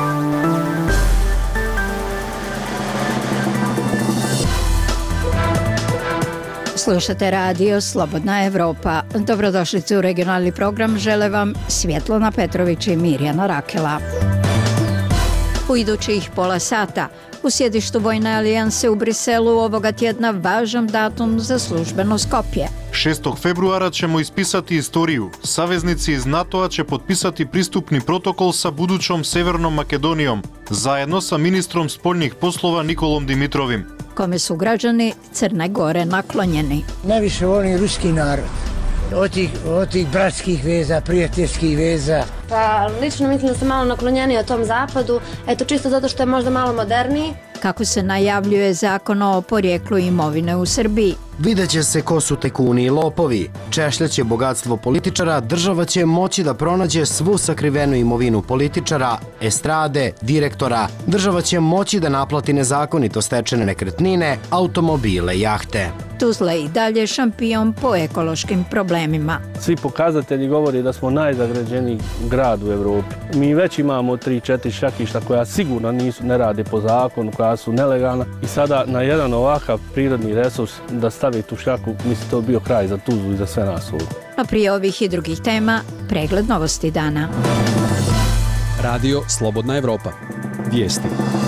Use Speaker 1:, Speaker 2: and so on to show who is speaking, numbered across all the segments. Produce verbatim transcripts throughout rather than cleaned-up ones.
Speaker 1: Slušate radio Slobodna Evropa. Dobrodošlice u regionalni program. Žele vam Svjetlana Petrović i Mirjana Rakela. U idućih pola sata u sjedištu Vojne alijanse u Briselu ovoga tjedna važan datum za službeno Skopje.
Speaker 2: šestog februara ćemo ispisati istoriju. Saveznici iz NATO-a će potpisati pristupni protokol sa budućom Severnom Makedonijom, zajedno sa ministrom spoljnih poslova Nikolom Dimitrovim.
Speaker 1: Kome su građani Crne Gore naklonjeni?
Speaker 3: Najviše volim ruski narod. Od tih, od tih bratskih veza, prijateljskih veza.
Speaker 4: Pa lično mislim da sam malo naklonjeniji o tom zapadu, eto čisto zato što je možda malo moderniji.
Speaker 1: Kako se najavljuje zakon o porijeklu imovine u Srbiji?
Speaker 5: Vidjet će se ko su tekuni i lopovi. Češljaće bogatstvo političara, država će moći da pronađe svu sakrivenu imovinu političara, estrade, direktora. Država će moći da naplati nezakonito stečene nekretnine, automobile, jahte.
Speaker 1: Tuzla i dalje šampion po ekološkim problemima.
Speaker 6: Svi pokazatelji govori da smo najzagađeniji grad u Evropi. Mi već imamo tri četiri šakišta koja sigurno nisu, ne rade po zakonu, koja su nelegalna i sada na jedan ovakav prirodni resurs da stavi tu šljaku, misli to bio kraj za Tuzlu i za sve nas ovdje.
Speaker 1: A prije ovih i drugih tema, pregled novosti dana.
Speaker 7: Radio Slobodna Evropa. Vijesti.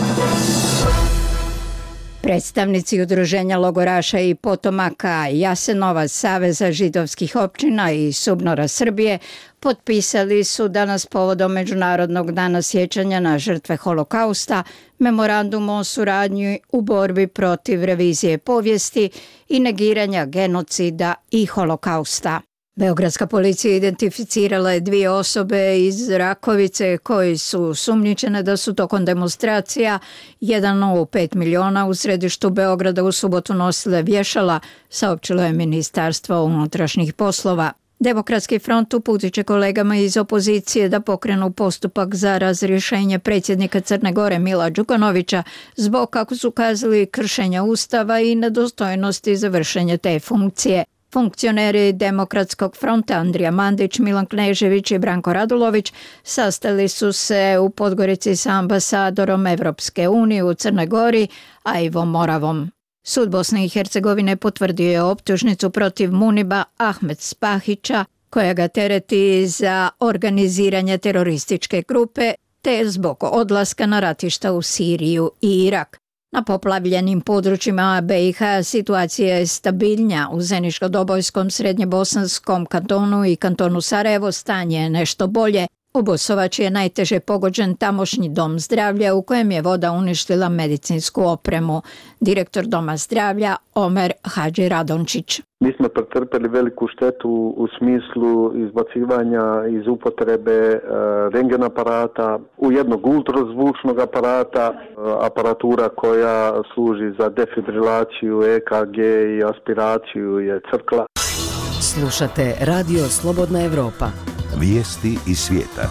Speaker 1: Predstavnici udruženja logoraša i potomaka Jasenova, Saveza židovskih općina i Subnora Srbije potpisali su danas povodom Međunarodnog dana sjećanja na žrtve Holokausta memorandum o suradnji u borbi protiv revizije povijesti i negiranja genocida i Holokausta. Beogradska policija identificirala je dvije osobe iz Rakovice koji su sumnjičene da su tokom demonstracija jedan u pet miliona u središtu Beograda u subotu nosile vješala, saopćilo je Ministarstvo unutrašnjih poslova. Demokratski front uputit će kolegama iz opozicije da pokrenu postupak za razrješenje predsjednika Crne Gore Mila Đukanovića zbog, kako su kazali, kršenja Ustava i nedostojnosti za vršenje te funkcije. Funkcioneri Demokratskog fronta Andrija Mandić, Milan Knežević i Branko Radulović sastali su se u Podgorici sa ambasadorom Evropske unije u Crnoj Gori, Ivom Moravom. Sud Bosne i Hercegovine potvrdio je optužnicu protiv Muniba Ahmed Spahića, koja ga tereti za organiziranje terorističke grupe te zbog odlaska na ratišta u Siriju i Irak. Na poplavljenim područjima B i H situacija je stabilnija. U Zeničko-Dobojskom, Srednjebosanskom kantonu i kantonu Sarajevo stanje je nešto bolje. U Bosovači je najteže pogođen tamošnji dom zdravlja u kojem je voda uništila medicinsku opremu. Direktor doma zdravlja Omer Hadži Radončić.
Speaker 8: Mi smo pretrpeli veliku štetu u smislu izbacivanja iz upotrebe e, rentgen aparata, u jednog ultrazvučnog aparata, e, aparatura koja služi za defibrilaciju, E K G i aspiraciju je crkla.
Speaker 9: Slušate Radio Slobodna Evropa.
Speaker 10: Vijesti iz svijeta.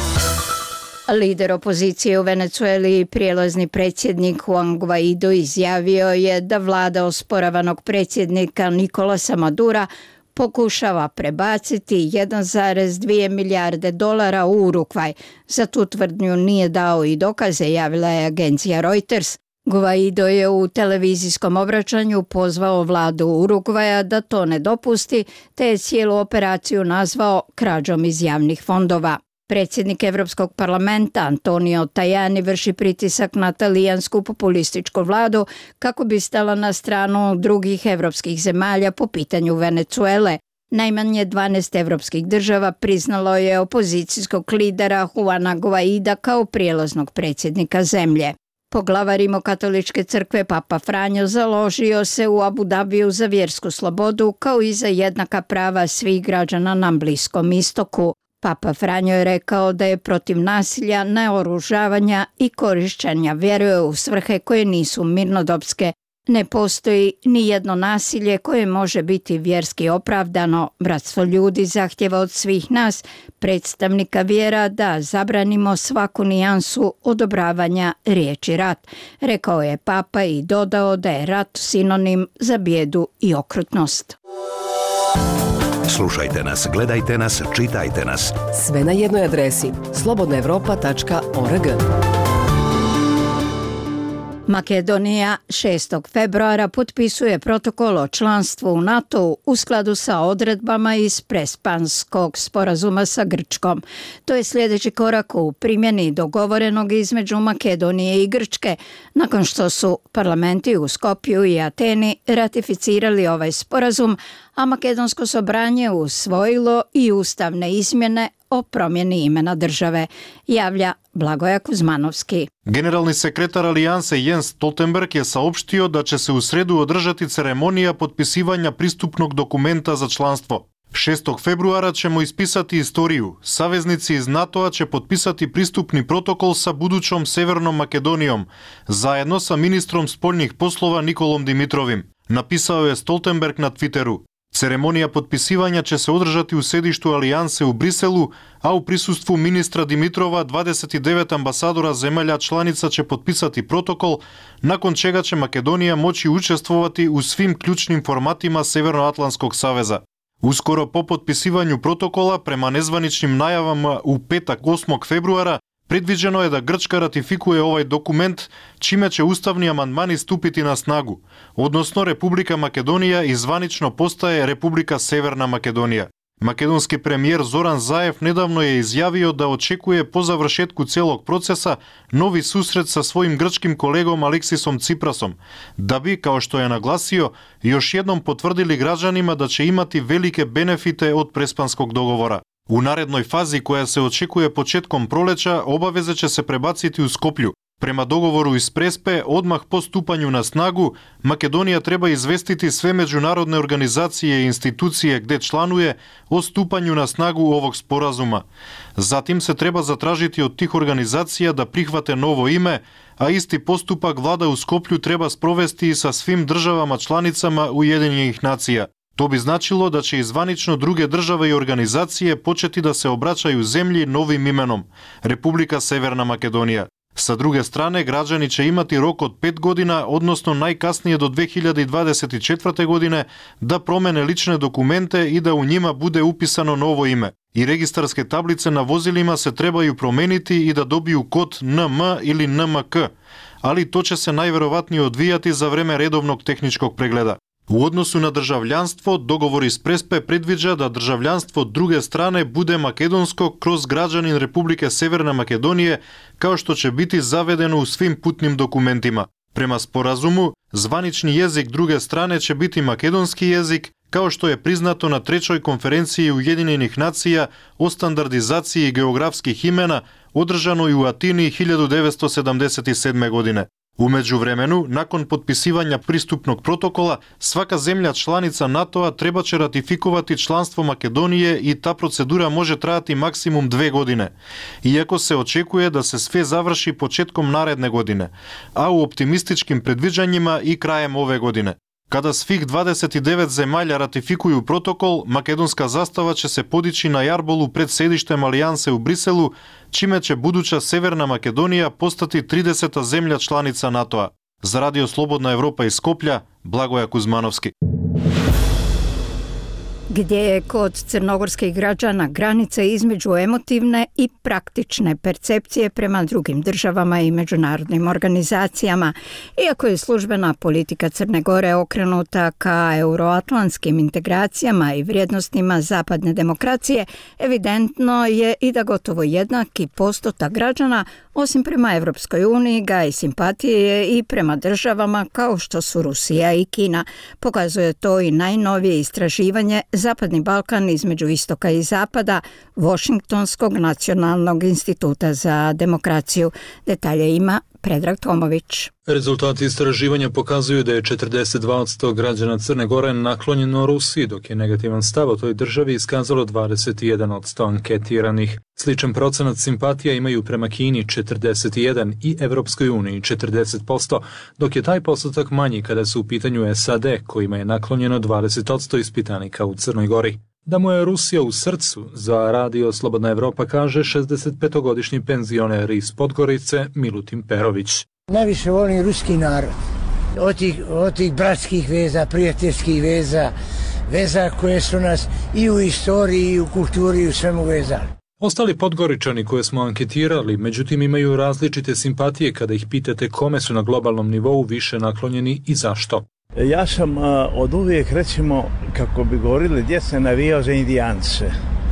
Speaker 1: Lider opozicije u Venecueli, prijelazni predsjednik Juan Guaido, izjavio je da vlada osporavanog predsjednika Nikolasa Madura pokušava prebaciti jedan zarez dvije milijarde dolara u Urugvaj. Za tu tvrdnju nije dao i dokaze, javila je agencija Reuters. Guaido je u televizijskom obraćanju pozvao vladu Urugvaja da to ne dopusti, te je cijelu operaciju nazvao krađom iz javnih fondova. Predsjednik Europskog parlamenta Antonio Tajani vrši pritisak na talijansku populističku vladu kako bi stala na stranu drugih europskih zemalja po pitanju Venecuele. Najmanje dvanaest europskih država priznalo je opozicijskog lidera Juana Guaida kao prijelaznog predsjednika zemlje. Poglavar Rimokatoličke crkve Papa Franjo založio se u Abu Dabiju za vjersku slobodu kao i za jednaka prava svih građana na Bliskom istoku. Papa Franjo je rekao da je protiv nasilja, naoružavanja i korištenja vjere u svrhe koje nisu mirnodopske. Ne postoji ni jedno nasilje koje može biti vjerski opravdano. Bratstvo ljudi zahtjeva od svih nas, predstavnika vjera, da zabranimo svaku nijansu odobravanja riječi rat, rekao je Papa i dodao da je rat sinonim za bijedu i okrutnost.
Speaker 10: Slušajte nas, gledajte nas, čitajte nas.
Speaker 9: Sve na jednoj adresi slobodna evropa tačka org.
Speaker 1: Makedonija šestog februara potpisuje protokol o članstvu u NATO u skladu sa odredbama iz Prespanskog sporazuma sa Grčkom. To je sljedeći korak u primjeni dogovorenog između Makedonije i Grčke, nakon što su parlamenti u Skopju i Ateni ratificirali ovaj sporazum, a Makedonsko sobranje usvojilo i ustavne izmjene o promjeni imena države, javlja Blagoja Kuzmanovski.
Speaker 2: Generalni sekretar Alijanse Jens Stoltenberg je saopštio da će se u sredu održati ceremonija potpisivanja pristupnog dokumenta za članstvo. šestog februara ćemo ispisati istoriju. Saveznici iz NATO-a će potpisati pristupni protokol sa budućom Severnom Makedonijom, zajedno sa ministrom spoljnih poslova Nikolom Dimitrovim, napisao je Stoltenberg na Twitteru. Ceremonija potpisivanja će se održati u sedištu Alijanse u Briselu, a u prisustvu ministra Dimitrova dvadeset devet ambasadora zemalja članica će potpisati protokol, nakon čega će Makedonija moći učestvovati u svim ključnim formatima Severnoatlantskog saveza. Uskoro po potpisivanju protokola, prema nezvaničnim najavama u petak osmog februara, predviđeno je da Grčka ratifikuje ovaj dokument, čime će ustavni amandmani stupiti na snagu, odnosno Republika Makedonija i zvanično postaje Republika Severna Makedonija. Makedonski premijer Zoran Zaev nedavno je izjavio da očekuje po završetku cijelog procesa novi susret sa svojim grčkim kolegom Aleksisom Ciprasom, da bi, kao što je naglasio, još jednom potvrdili građanima da će imati velike benefite od Prespanskog dogovora. U narednoj fazi, koja se očekuje početkom proleća, obaveze će se prebaciti u Skoplju. Prema dogovoru iz Prespe, odmah po stupanju na snagu, Makedonija treba izvestiti sve međunarodne organizacije i institucije gdje članuje o stupanju na snagu ovog sporazuma. Zatim se treba zatražiti od tih organizacija da prihvate novo ime, a isti postupak vlada u Skoplju treba sprovesti i sa svim državama članicama Ujedinjenih nacija. To bi značilo da će izvanično druge države i organizacije početi da se obraćaju zemlji novim imenom, Republika Severna Makedonija. Sa druge strane, građani će imati rok od pet godina, odnosno najkasnije do dve hiljade dvadeset četvrte. godine, da promene lične dokumente i da u njima bude upisano novo ime. I registarske tablice na vozilima se trebaju promeniti i da dobiju kod N M ili N M K, ali to će se najverovatnije odvijati za vreme redovnog tehničkog pregleda. U odnosu na državljanstvo, dogovor iz Prespe predviđa da državljanstvo druge strane bude makedonsko kroz građanin Republike Severne Makedonije, kao što će biti zavedeno u svim putnim dokumentima. Prema sporazumu, zvanični jezik druge strane će biti makedonski jezik, kao što je priznato na trećoj konferenciji Ujedinjenih nacija o standardizaciji geografskih imena, održanoj u Atini hiljadu devetsto sedamdeset sedme. godine. U međuvremenu, nakon potpisivanja pristupnog protokola, svaka zemlja članica NATO-a treba će ratifikovati članstvo Makedonije i ta procedura može trajati maksimum dve godine, iako se očekuje da se sve završi početkom naredne godine, a u optimističkim predviđanjima i krajem ove godine. Kada svih dvadeset devet zemalja ratifikuju protokol, makedonska zastava će se podići na jarbolu pred sedištem Alijanse u Briselu, čime će buduća Severna Makedonija postati trideseta zemlja članica NATO-a. Za Radio Slobodna Evropa iz Skoplja, Blagoja Kuzmanovski.
Speaker 1: Gdje je kod crnogorskih građana granica između emotivne i praktične percepcije prema drugim državama i međunarodnim organizacijama. Iako je službena politika Crne Gore okrenuta ka euroatlantskim integracijama i vrijednostima zapadne demokracije, evidentno je i da gotovo jednaki postotak građana, osim prema Evropskoj uniji, gaji simpatije i prema državama kao što su Rusija i Kina. Pokazuje to i najnovije istraživanje Zapadni Balkan između istoka i zapada Washingtonskog nacionalnog instituta za demokraciju. Detalje ima Predrag Tomović.
Speaker 11: Rezultati istraživanja pokazuju da je četrdeset dva posto građana Crne Gore naklonjeno Rusiji, dok je negativan stav o toj državi iskazalo dvadeset jedan posto anketiranih. Sličan procenat simpatija imaju prema Kini četrdeset jedan i Evropskoj uniji četrdeset posto, dok je taj postotak manji kada su u pitanju S A D, kojima je naklonjeno dvadeset posto ispitanika u Crnoj Gori. Da mu je Rusija u srcu, za Radio Slobodna Evropa kaže šezdesetpetogodišnji penzioner iz Podgorice Milutin Perović.
Speaker 3: Najviše volim ruski narod. Od tih, od tih bratskih veza, prijateljskih veza, veza koje su nas i u istoriji i u kulturi i u svemu vezali.
Speaker 11: Ostali Podgoričani koje smo anketirali, međutim imaju različite simpatije kada ih pitate kome su na globalnom nivou više naklonjeni i zašto.
Speaker 12: Ja sam uh, od uvijek, recimo, kako bi govorili, djeca navijao za Indijance,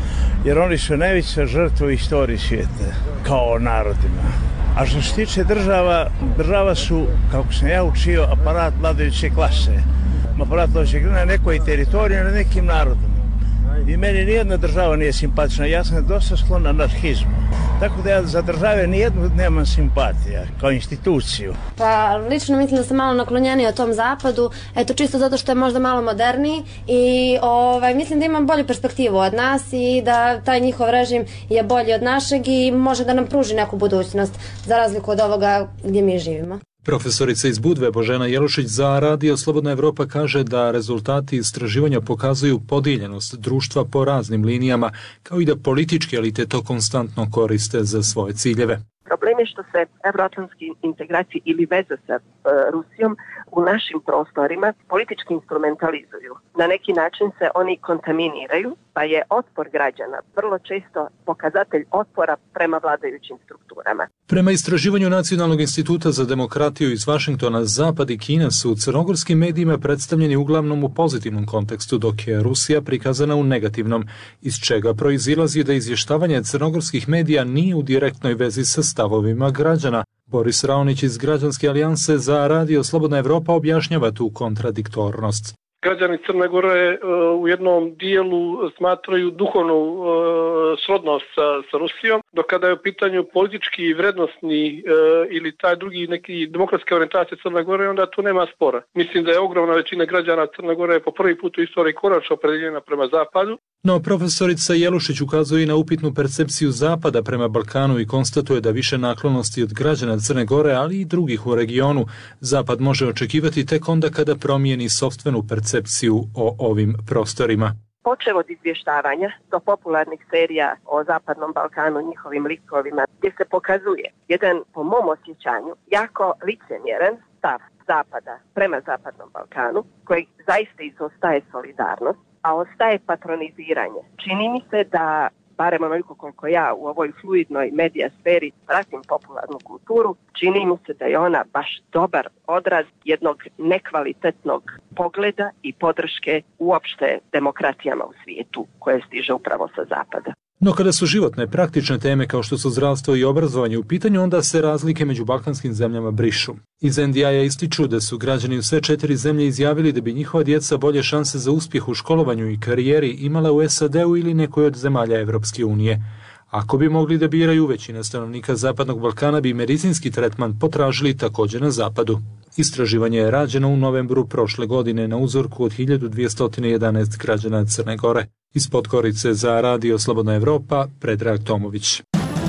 Speaker 12: jer oni su najveća žrtva u istoriji svijeta, kao narodima. A što se tiče država, država su, kako sam ja učio, aparat vladajuće klase. Aparat vladajuće klase na nekoj teritoriji, na nekim narodima. I meni nijedna država nije simpatična, ja sam dosta sklon anarhizmu. Tako da ja za države nijednu nemam simpatija, kao instituciju.
Speaker 4: Pa lično mislim da sam malo naklonjenija tom zapadu, eto čisto zato što je možda malo moderniji i ovaj, mislim da imam bolju perspektivu od nas i da taj njihov režim je bolji od našeg i može da nam pruži neku budućnost za razliku od ovoga gdje mi živimo.
Speaker 11: Profesorica iz Budve Božena Jelušić za Radio Slobodna Evropa kaže da rezultati istraživanja pokazuju podijeljenost društva po raznim linijama, kao i da politički elite to konstantno koriste za svoje ciljeve.
Speaker 13: Problem je što se evroatlantski integracije ili veze sa e, Rusijom u našim prostorima politički instrumentalizuju. Na neki način se oni kontaminiraju, pa je otpor građana vrlo često pokazatelj otpora prema vladajućim strukturama.
Speaker 11: Prema istraživanju Nacionalnog instituta za demokratiju iz Vašingtona, Zapad i Kina su u crnogorskim medijima predstavljeni uglavnom u pozitivnom kontekstu, dok je Rusija prikazana u negativnom, iz čega proizilazi da izvještavanje crnogorskih medija nije u direktnoj vezi sa stavovima građana. Boris Raonić iz Građanske alijanse za Radio Slobodna Evropa objašnjava tu kontradiktornost.
Speaker 14: Građani Crne Gore u jednom dijelu smatraju duhovnu srodnost sa, sa Rusijom, dok kada je u pitanju politički i vrednostni ili taj drugi neki demokratske orijentacije Crne Gore, onda tu nema spora. Mislim da je ogromna većina građana Crne Gore po prvi put u istoriji konačno opredeljena prema zapadu.
Speaker 11: No, profesorica Jelušić ukazuje i na upitnu percepciju Zapada prema Balkanu i konstatuje da više naklonosti od građana Crne Gore, ali i drugih u regionu, Zapad može očekivati tek onda kada promijeni sopstvenu percepciju o ovim prostorima.
Speaker 13: Počev od izvještavanja do popularnih serija o Zapadnom Balkanu, njihovim likovima, gdje se pokazuje jedan, po mom osjećanju, jako licemjeran stav Zapada prema Zapadnom Balkanu, koji zaista izostaje solidarnost, a ostaje patroniziranje. Čini mi se da, barem onoliko koliko ja u ovoj fluidnoj medija sferi pratim popularnu kulturu, čini mi se da je ona baš dobar odraz jednog nekvalitetnog pogleda i podrške uopšte demokratijama u svijetu koje stiže upravo sa zapada.
Speaker 11: No kada su životne, praktične teme kao što su zdravstvo i obrazovanje u pitanju, onda se razlike među balkanskim zemljama brišu. Iz en de a ističu da su građani u sve četiri zemlje izjavili da bi njihova djeca bolje šanse za uspjeh u školovanju i karijeri imala u es a de-u ili nekoj od zemalja Evropske unije. Ako bi mogli da biraju, većina stanovnika Zapadnog Balkana bi medicinski tretman potražili također na zapadu. Istraživanje je rađeno u novembru prošle godine na uzorku od hiljadu dvjesto jedanaest građana Crne Gore. Iz Podgorice za Radio Slobodna Evropa, Predrag Tomović.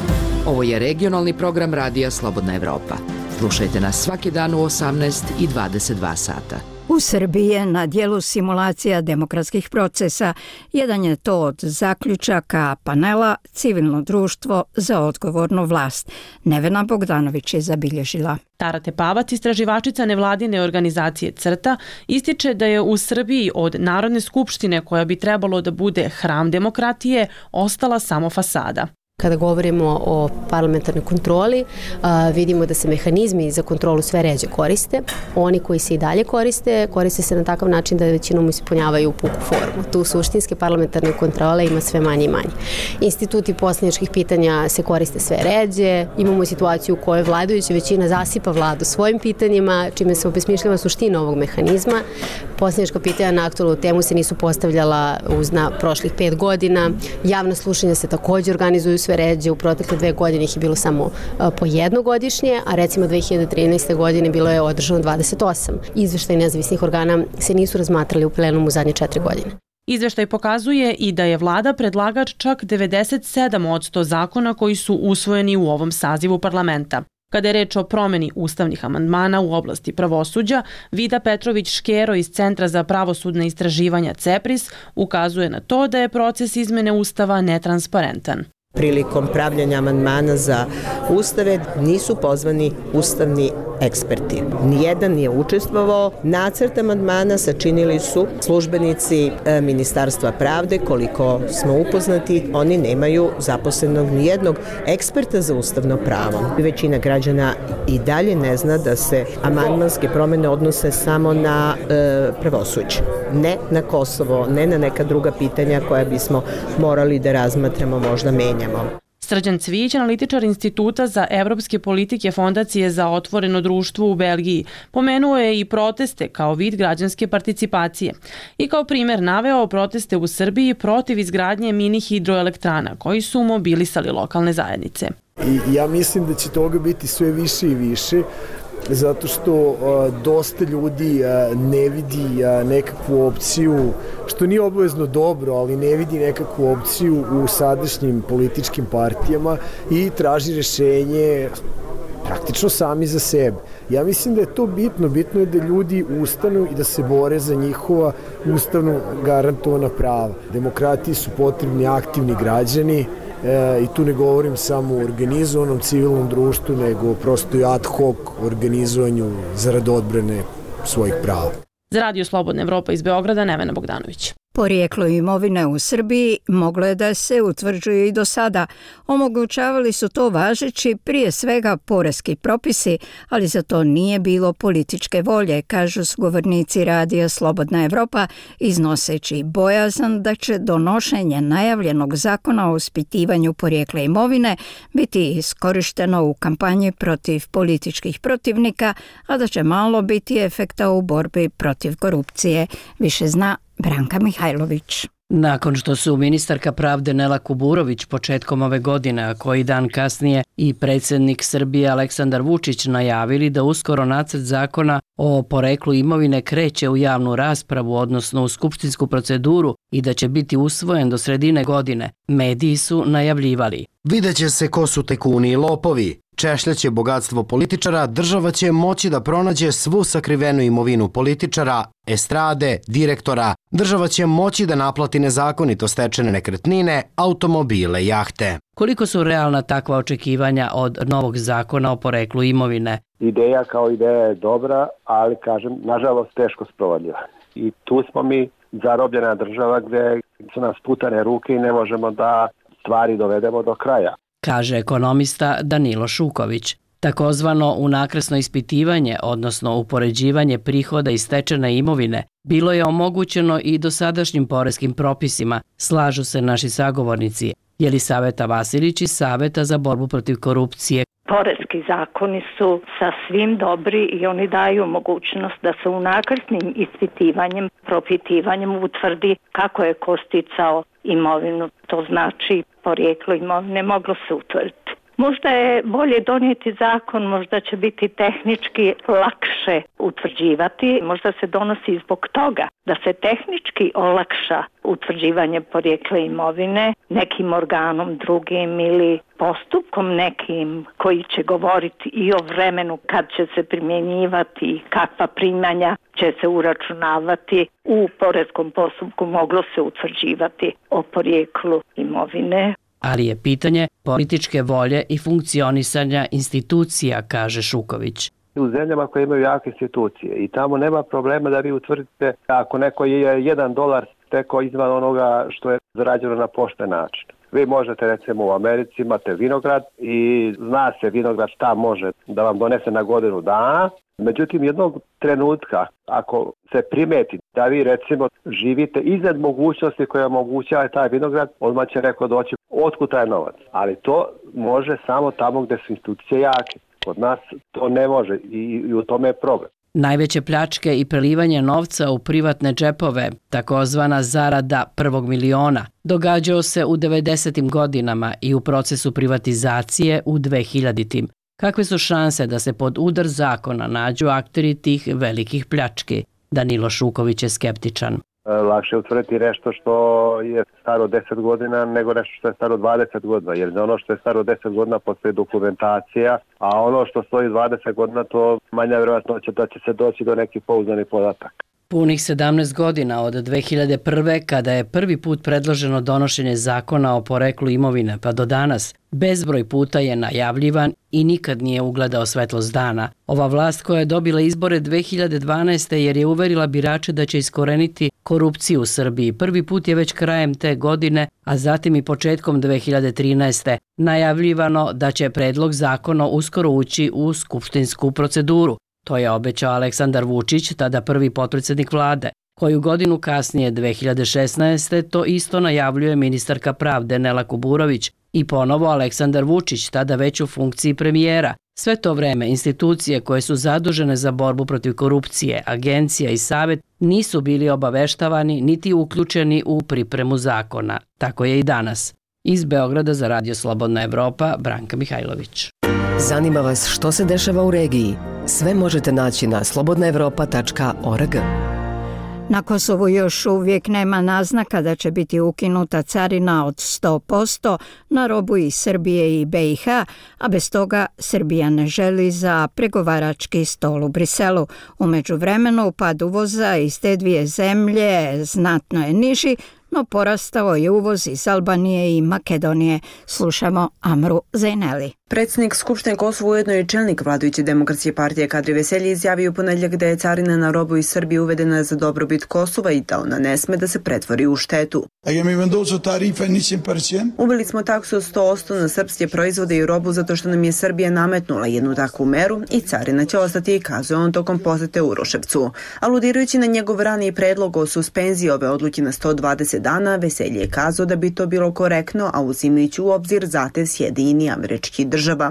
Speaker 9: Ovo je regionalni program Radija Slobodna Evropa. Slušajte nas svaki dan u osamnaest i dvadeset dva sata.
Speaker 1: U Srbiji je na dijelu simulacija demokratskih procesa. Jedan je to od zaključaka panela Civilno društvo za odgovornu vlast. Nevena Bogdanović je zabilježila.
Speaker 15: Tara Tepavac, istraživačica nevladine organizacije CRTA, ističe da je u Srbiji od Narodne skupštine, koja bi trebalo da bude hram demokratije, ostala samo fasada.
Speaker 16: Kada govorimo o parlamentarnoj kontroli, a, vidimo da se mehanizmi za kontrolu sve ređe koriste. Oni koji se i dalje koriste, koriste se na takav način da većinom ispunjavaju puku formu. Tu suštinske parlamentarne kontrole ima sve manje i manje. Instituti poslaničkih pitanja se koriste sve ređe. Imamo situaciju u kojoj vladajuća većina zasipa vladu svojim pitanjima, čime se obesmišljava suština ovog mehanizma. Poslanička pitanja na aktualnu temu se nisu postavljala uz na prošlih pet godina. Javna slušanja se također organizuju sve ređe, u protekle dve godine ih je bilo samo po jednogodišnje, a recimo dve hiljade trinaeste. godine bilo je održano dvadeset osam. Izveštaj nezavisnih organa se nisu razmatrali u plenumu u zadnje četiri godine.
Speaker 15: Izveštaj pokazuje i da je vlada predlagač čak devedeset sedam posto zakona koji su usvojeni u ovom sazivu parlamenta. Kada je reč o promjeni ustavnih amandmana u oblasti pravosuđa, Vida Petrović-Škero iz Centra za pravosudne istraživanja CEPRIS ukazuje na to da je proces izmene ustava netransparentan.
Speaker 17: Prilikom pravljanja amandmana za ustave nisu pozvani ustavni eksperti. Nijedan nije učestvovao. Nacrt amandmana sačinili su službenici Ministarstva pravde. Koliko smo upoznati, oni nemaju zaposlenog nijednog eksperta za ustavno pravo. Većina građana i dalje ne zna da se amandmanske promene odnose samo na e, pravosuđe. Ne na Kosovo, ne na neka druga pitanja koja bismo morali da razmatramo, možda menjamo.
Speaker 15: Srđan Cvijić, analitičar Instituta za evropske politike Fondacije za otvoreno društvo u Belgiji, pomenuo je i proteste kao vid građanske participacije i kao primer naveo proteste u Srbiji protiv izgradnje mini hidroelektrana koji su mobilisali lokalne zajednice.
Speaker 18: I ja mislim da će toga biti sve više i više, zato što a, dosta ljudi a, ne vidi a, nekakvu opciju, što nije obavezno dobro, ali ne vidi nekakvu opciju u sadašnjim političkim partijama i traži rešenje praktično sami za sebe. Ja mislim da je to bitno, bitno je da ljudi ustanu i da se bore za njihova ustavno garantovana prava. Demokratiji su potrebni aktivni građani, E, i tu ne govorim samo o organizovanom civilnom društvu, nego prosto i ad hoc organizovanju zarad odbrane svojih prava.
Speaker 15: Za Radio Slobodna Evropa iz Beograda, Nevena Bogdanović.
Speaker 1: Porijeklo imovine u Srbiji moglo je da se utvrđuje i do sada. Omogućavali su to važeći prije svega poreski propisi, ali za to nije bilo političke volje, kažu sugovornici Radija Slobodna Evropa, iznoseći bojazan da će donošenje najavljenog zakona o ispitivanju porijekla imovine biti iskorišteno u kampanji protiv političkih protivnika, a da će malo biti efekta u borbi protiv korupcije. Više zna Branka Mihajlović.
Speaker 19: Nakon što su ministarka pravde Nela Kuburović početkom ove godine, a koji dan kasnije i predsjednik Srbije Aleksandar Vučić najavili da uskoro nacrt zakona o poreklu imovine kreće u javnu raspravu, odnosno u skupštinsku proceduru i da će biti usvojen do sredine godine, mediji su najavljivali.
Speaker 5: Videće se ko su tajkuni i lopovi. Češljaće bogatstvo političara, država će moći da pronađe svu sakrivenu imovinu političara, estrade, direktora, država će moći da naplati nezakonito stečene nekretnine, automobile, jahte.
Speaker 19: Koliko su realna takva očekivanja od novog zakona o poreklu imovine?
Speaker 20: Ideja kao ideja je dobra, ali kažem, nažalost teško sprovodljiva. I tu smo mi zarobljena država gdje su nas putane ruke i ne možemo da stvari dovedemo do kraja,
Speaker 19: kaže ekonomista Danilo Šuković. Takozvano unakrsno ispitivanje, odnosno upoređivanje prihoda i stečene imovine, bilo je omogućeno i dosadašnjim poreskim propisima, slažu se naši sagovornici. Jelisaveta Vasilić iz Saveta za borbu protiv korupcije.
Speaker 21: Poreski zakoni su sasvim dobri i oni daju mogućnost da se unakrsnim ispitivanjem, propitivanjem utvrdi kako je ko sticao imovinu. To znači porijeklo imovine moglo se utvrditi. Možda je bolje donijeti zakon, možda će biti tehnički lakše utvrđivati, možda se donosi zbog toga da se tehnički olakša utvrđivanje porijekla imovine nekim organom drugim ili postupkom nekim koji će govoriti i o vremenu kad će se primjenjivati, kakva primanja će se uračunavati. U poreskom postupku moglo se utvrđivati o porijeklu imovine.
Speaker 19: Ali je pitanje političke volje i funkcionisanja institucija, kaže Šuković.
Speaker 20: U zemljama koje imaju jake institucije i tamo nema problema da vi utvrdite ako neko je jedan dolar stekao izvan onoga što je zarađeno na pošten način. Vi možete, recimo u Americi imate vinograd i zna se vinograd šta može da vam donese na godinu dana. Međutim, jednog trenutka, ako se primeti da vi recimo živite iznad mogućnosti koja omogućava taj vinograd, odmah će neko doći otkud taj novac. Ali to može samo tamo gdje su institucije jake. Kod nas to ne može i, i u tome je problem.
Speaker 19: Najveće pljačke i prelivanje novca u privatne džepove, takozvana zarada prvog miliona, događao se u devedesetim godinama i u procesu privatizacije u dvehiljaditim. Kakve su šanse da se pod udar zakona nađu akteri tih velikih pljački? Danilo Šuković je skeptičan.
Speaker 20: Lakše je utvrditi nešto što je staro deset godina nego nešto što je staro dvadeset godina, jer za ono što je staro deset godina postoji dokumentacija, a ono što stoji dvadeset godina to manja vjerojatno će da će se doći do nekih pouzdanih podataka.
Speaker 19: Punih sedamnaest godina od dve hiljade prve. kada je prvi put predloženo donošenje zakona o poreklu imovine, pa do danas, bezbroj puta je najavljivan i nikad nije ugledao svetlost dana. Ova vlast koja je dobila izbore dve hiljade dvanaeste. jer je uverila birače da će iskoreniti korupciju u Srbiji. Prvi put je već krajem te godine, a zatim i početkom dve hiljade trinaeste. najavljivano da će predlog zakona uskoro ući u skupštinsku proceduru. To je obećao Aleksandar Vučić, tada prvi potpredsednik vlade. Koju godinu kasnije, dve hiljade šesnaeste. to isto najavljuje ministarka pravde Nela Kuburović i ponovo Aleksandar Vučić, tada već u funkciji premijera. Sve to vreme institucije koje su zadužene za borbu protiv korupcije, agencija i savet, nisu bili obaveštavani niti uključeni u pripremu zakona. Tako je i danas. Iz Beograda za Radio Slobodna Evropa, Branka Mihajlović.
Speaker 6: Zanima vas što se dešava u regiji? Sve možete naći na slobodna evropa tačka org.
Speaker 1: Na Kosovu još uvijek nema naznaka da će biti ukinuta carina od sto posto na robu iz Srbije i be i ha, a bez toga Srbija ne želi za pregovarački stol u Briselu. U međuvremenu pad uvoza iz te dvije zemlje znatno je niži, no porastao je uvoz iz Albanije i Makedonije. Slušamo Amru Zejneli.
Speaker 22: Predsjednik Skupštine Kosova, ujedno i čelnik vladajuće demokratske partije Kadri Veselji, izjavio u ponedjeljak da je carina na robu iz Srbije uvedena za dobrobit Kosova i da ona ne sme da se pretvori u štetu. Uveli smo taksu od sto posto na srpske proizvode i robu zato što nam je Srbija nametnula jednu takvu meru i carina će ostati, kazuje on tokom posete u Uroševcu. Aludirajući na njegov raniji predlog o suspenziji ove odluke na sto dvadeset dana, Veselji je kazao da bi to bilo korektno, a uzimajući u obzir zahtev Sjedinjenih Američkih Država.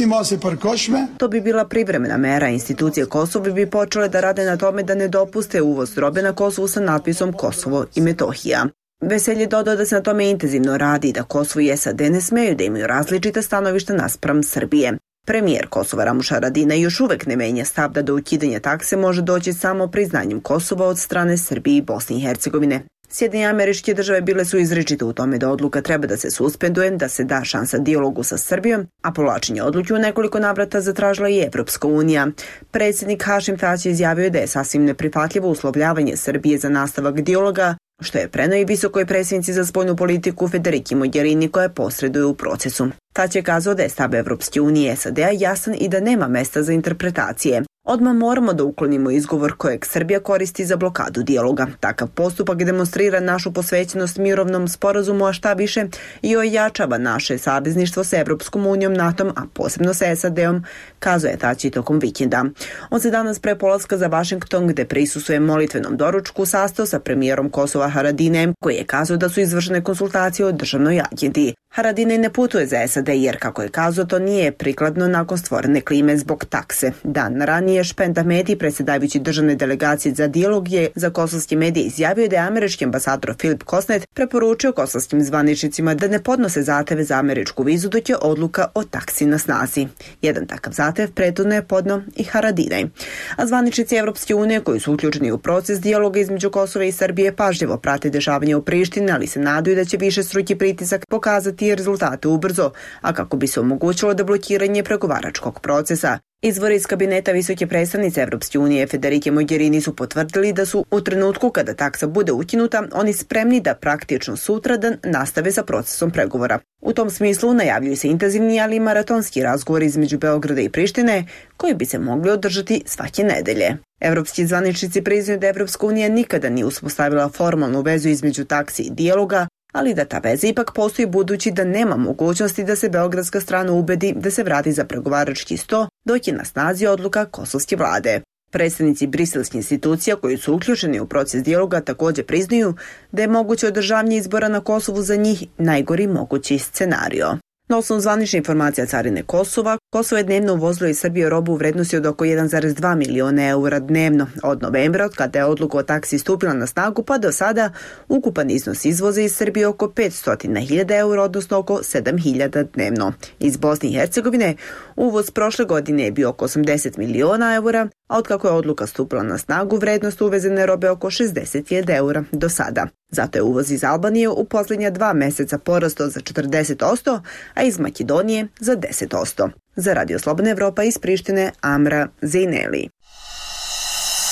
Speaker 22: To bi bila privremena mera. Institucije Kosova bi počele da rade na tome da ne dopuste uvoz robe na Kosovu sa natpisom Kosovo i Metohija. Veselji je dodao da se na tome intenzivno radi i da Kosovo i es a de ne smeju da imaju različita stanovišta naspram Srbije. Premijer Kosova Ramuš Haradinaj još uvek ne menja stav da do ukidanja takse može doći samo priznanjem Kosova od strane Srbije i Bosne i Hercegovine. Sjedinjene Američke Države bile su izričite u tome da odluka treba da se suspenduje, da se da šansa dijalogu sa Srbijom, a povlačenje odluke u nekoliko navrata zatražila i Evropska unija. Predsjednik Hašim Tači izjavio da je sasvim neprihvatljivo uslovljavanje Srbije za nastavak dijaloga, što je preneo i visokoj predsjednici za spoljnu politiku Federiki Mogherini koja posreduje u procesu. Tač je kazao da je stav Evropske unije i es a de jasan i da nema mesta za interpretacije. Odmah moramo da uklonimo izgovor kojeg Srbija koristi za blokadu dijaloga. Takav postupak demonstrira našu posvećenost mirovnom sporazumu, a šta više i ojačava naše savezništvo sa Evropskom unijom, natom, a posebno sa es a de-om, kazuje Tači tokom vikenda. On se danas pre polaska za Vašington, gde prisustvuje molitvenom doručku, sastao sa premijerom Kosova Haradinajem, koji je kazao da su izvršene konsultacije o državnoj agendi. Haradinaj ne putuje za es a de jer, kako je kazao, to nije prikladno nakon stvorene klime zbog takse. Dan ranije Špend Ahmedi, predsjedavajući državne delegacije za dijalog, je za kosovski medije izjavio da je američki ambasador Filip Kosnet preporučio kosovskim zvaničnicima da ne podnose zahteve za američku vizu dok je odluka o taksi na snazi. Jedan takav zahtev prethodno je podneo i Haradinaj. A zvaničnici Evropske unije koji su uključeni u proces dijaloga između Kosova i Srbije pažljivo prate dešavanje u Prištini, ali se nadaju da će više struki pritisak pokazati rezultate ubrzo, a kako bi se omogućilo deblokiranje pregovaračkog procesa. Izvori iz kabineta visoke predstavnice Evropske unije Federike Mogherini su potvrdili da su u trenutku kada taksa bude ukinuta, oni spremni da praktično sutradan nastave sa procesom pregovora. U tom smislu najavljuju se intenzivni, ali i maratonski razgovori između Beograda i Prištine, koji bi se mogli održati svake nedelje. Evropski zvaničnici priznaju da Evropska unija nikada nije uspostavila formalnu vezu između taksi i dijaloga, ali da ta veza ipak postoji budući da nema mogućnosti da se beogradska strana ubedi da se vrati za pregovarački sto, dok je na snazi odluka kosovske vlade. Predstavnici briselskih institucija koji su uključeni u proces dijaloga također priznaju da je moguće održavanje izbora na Kosovu za njih najgori mogući scenario. Na osnovu zvanične informacija carine Kosova, Kosovo je dnevno uvozilo iz Srbije robu u vrednosti od oko jedan zarez dva miliona eura dnevno. Od novembra, od kada je odluka o taksi stupila na snagu, pa do sada ukupan iznos izvoza iz Srbije oko petsto hiljada eura, odnosno oko sedam hiljada dnevno. Iz Bosne i Hercegovine uvoz prošle godine je bio oko osamdeset miliona eura, a od kako je odluka stupila na snagu, vrednost uvezene robe oko šezdeset hiljada eura do sada. Zato je uvoz iz Albanije u posljednja dva meseca porastao za četrdeset posto, a iz Makedonije za deset posto. Za Radio Slobodna Evropa iz Prištine, Amra Zejneli.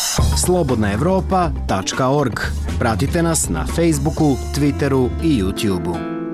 Speaker 5: slobodna evropa tačka org. Pratite nas na Facebooku, Twitteru i YouTubeu.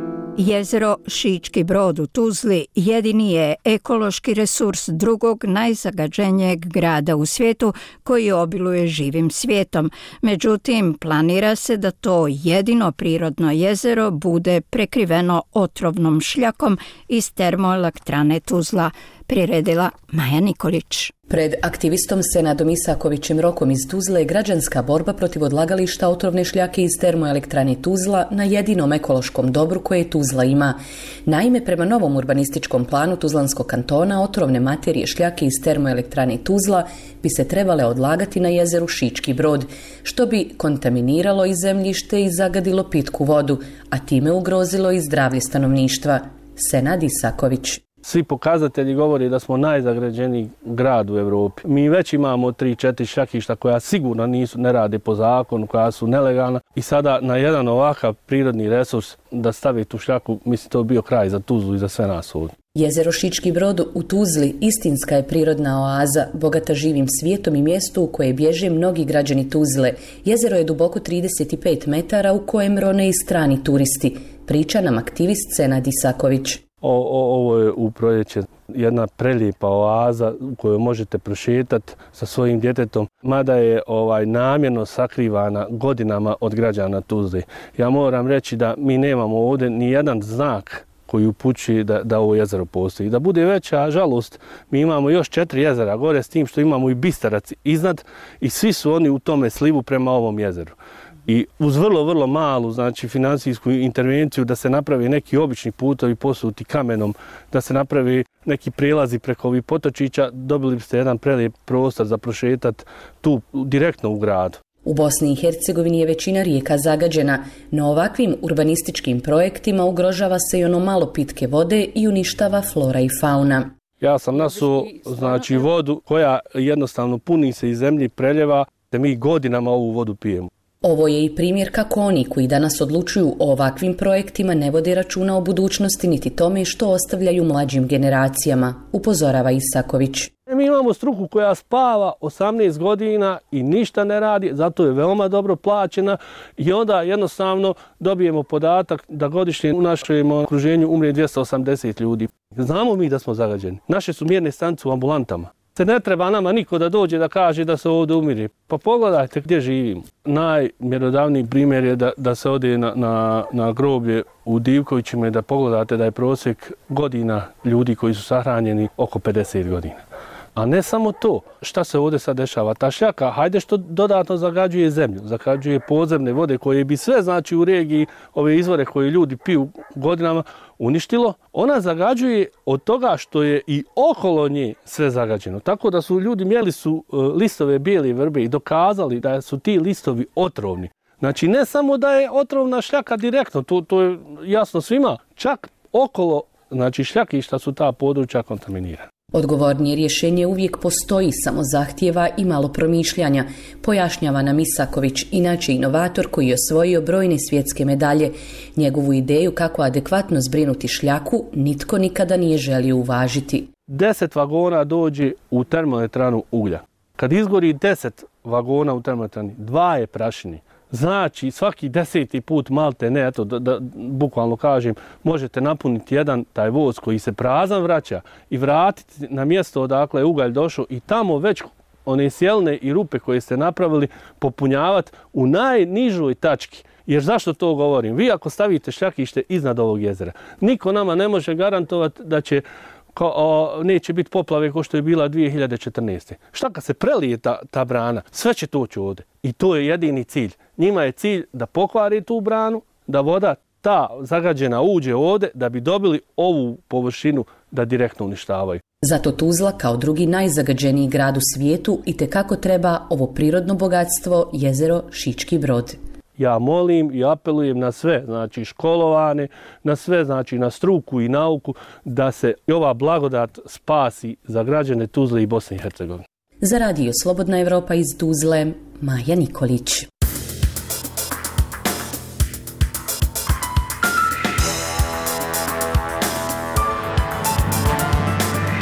Speaker 1: Jezero Šički Brod u Tuzli jedini je ekološki resurs drugog najzagađenijeg grada u svijetu koji obiluje živim svijetom. Međutim, planira se da to jedino prirodno jezero bude prekriveno otrovnom šljakom iz termoelektrane Tuzla, priredila Maja Nikolić.
Speaker 7: Pred aktivistom Senadom Isakovićem Rokom iz Tuzle je građanska borba protiv odlagališta otrovne šljake iz termoelektrane Tuzla na jedinom ekološkom dobru koje Tuzla ima. Naime, prema novom urbanističkom planu Tuzlanskog kantona, otrovne materije šljake iz termoelektrane Tuzla bi se trebale odlagati na jezeru Šički Brod, što bi kontaminiralo i zemljište i zagadilo pitku vodu, a time ugrozilo i zdravlje stanovništva. Senad Isaković.
Speaker 8: Svi pokazatelji govore da smo najzagađeniji grad u Evropi. Mi već imamo tri četiri šljakišta koja sigurno nisu, ne rade po zakonu, koja su nelegalna i sada na jedan ovakav prirodni resurs da stavi tu šljaku, mislim to bio kraj za Tuzlu i za sve nas ovdje.
Speaker 7: Jezero Šički Brod u Tuzli istinska je prirodna oaza, bogata živim svijetom i mjestu u koje bježe mnogi građani Tuzle. Jezero je duboko trideset pet metara u kojem rone i strani turisti, priča nam aktivist Senad Isaković.
Speaker 8: O, o, ovo je u proljeće jedna prelijepa oaza u kojoj možete prošetati sa svojim djetetom, mada je ovaj namjerno sakrivana godinama od građana Tuzle. Ja moram reći da mi nemamo ovdje ni jedan znak koji upućuje da, da ovo jezero postoji. Da bude veća žalost, mi imamo još četiri jezera gore s tim što imamo i Bistarac iznad i svi su oni u tome slivu prema ovom jezeru. I uz vrlo, vrlo malu, znači, financijsku intervenciju da se napravi neki obični putovi posuti kamenom, da se napravi neki prelazi preko ovih potočića, dobili biste jedan prelijep prostor za prošetat tu direktno u gradu.
Speaker 7: U Bosni i Hercegovini je većina rijeka zagađena, no ovakvim urbanističkim projektima ugrožava se i ono malo pitke vode i uništava flora i fauna.
Speaker 8: Ja sam nasuo, znači, vodu koja jednostavno puni se iz zemlje, preljeva, da mi godinama ovu vodu pijemo.
Speaker 7: Ovo je i primjer kako oni koji danas odlučuju o ovakvim projektima ne vode računa o budućnosti niti tome što ostavljaju mlađim generacijama, upozorava Isaković.
Speaker 8: Mi imamo struku koja spava osamnaest godina i ništa ne radi, zato je veoma dobro plaćena i onda jednostavno dobijemo podatak da godišnje u našem okruženju umre dvjesto osamdeset ljudi. Znamo mi da smo zagađeni. Naše su mjerne stanice u ambulantama. Se ne treba nama niko da dođe da kaže da se ovdje umire. Pa pogledajte gdje živimo. Najmjerodavniji primjer je da, da se ode na, na, na groblje u Divkovićima i da pogledate da je prosjek godina ljudi koji su sahranjeni oko pedeset godina. A ne samo to, šta se ovdje sad dešava? Ta šljaka, hajde što dodatno zagađuje zemlju, zagađuje podzemne vode koje bi sve, znači, u regiji, ove izvore koje ljudi piju godinama, uništilo. Ona zagađuje od toga što je i okolo nje sve zagađeno. Tako da su ljudi mjeli su listove bijele vrbe i dokazali da su ti listovi otrovni. Znači, ne samo da je otrovna šljaka direktno, to, to je jasno svima, čak okolo, znači, šljakišta su ta područja kontaminirana.
Speaker 7: Odgovornije rješenje uvijek postoji, samo zahtijeva i malo promišljanja, pojašnjava nam Isaković, inače inovator koji je osvojio brojne svjetske medalje. Njegovu ideju kako adekvatno zbrinuti šljaku nitko nikada nije želio uvažiti.
Speaker 8: Deset vagona dođe u termoelektranu uglja. Kad izgori deset vagona u termoelektrani, dva je prašini. Znači, svaki deseti put malte ne, eto, da, da bukvalno kažem, možete napuniti jedan taj voz koji se prazan vraća i vratiti na mjesto odakle je ugalj došao i tamo već one sjelne i rupe koje ste napravili popunjavati u najnižoj tački. Jer zašto to govorim? Vi ako stavite šljakište iznad ovog jezera, niko nama ne može garantovati da će Ko, o, neće biti poplave kao što je bila dvije hiljade četrnaeste. Šta kad se prelije ta, ta brana, sve će toći ovdje. I to je jedini cilj. Njima je cilj da pokvari tu branu, da voda ta zagađena uđe ovdje, da bi dobili ovu površinu da direktno uništavaju.
Speaker 7: Zato Tuzla, kao drugi najzagađeniji grad u svijetu, itekako treba ovo prirodno bogatstvo, jezero Šički Brod.
Speaker 8: Ja molim i apelujem na sve, znači školovane, na sve, znači na struku i nauku, da se ova blagodat spasi za građane Tuzle i Bosne i Hercegovine.
Speaker 7: Za radio Slobodna Evropa iz Tuzle, Maja Nikolić.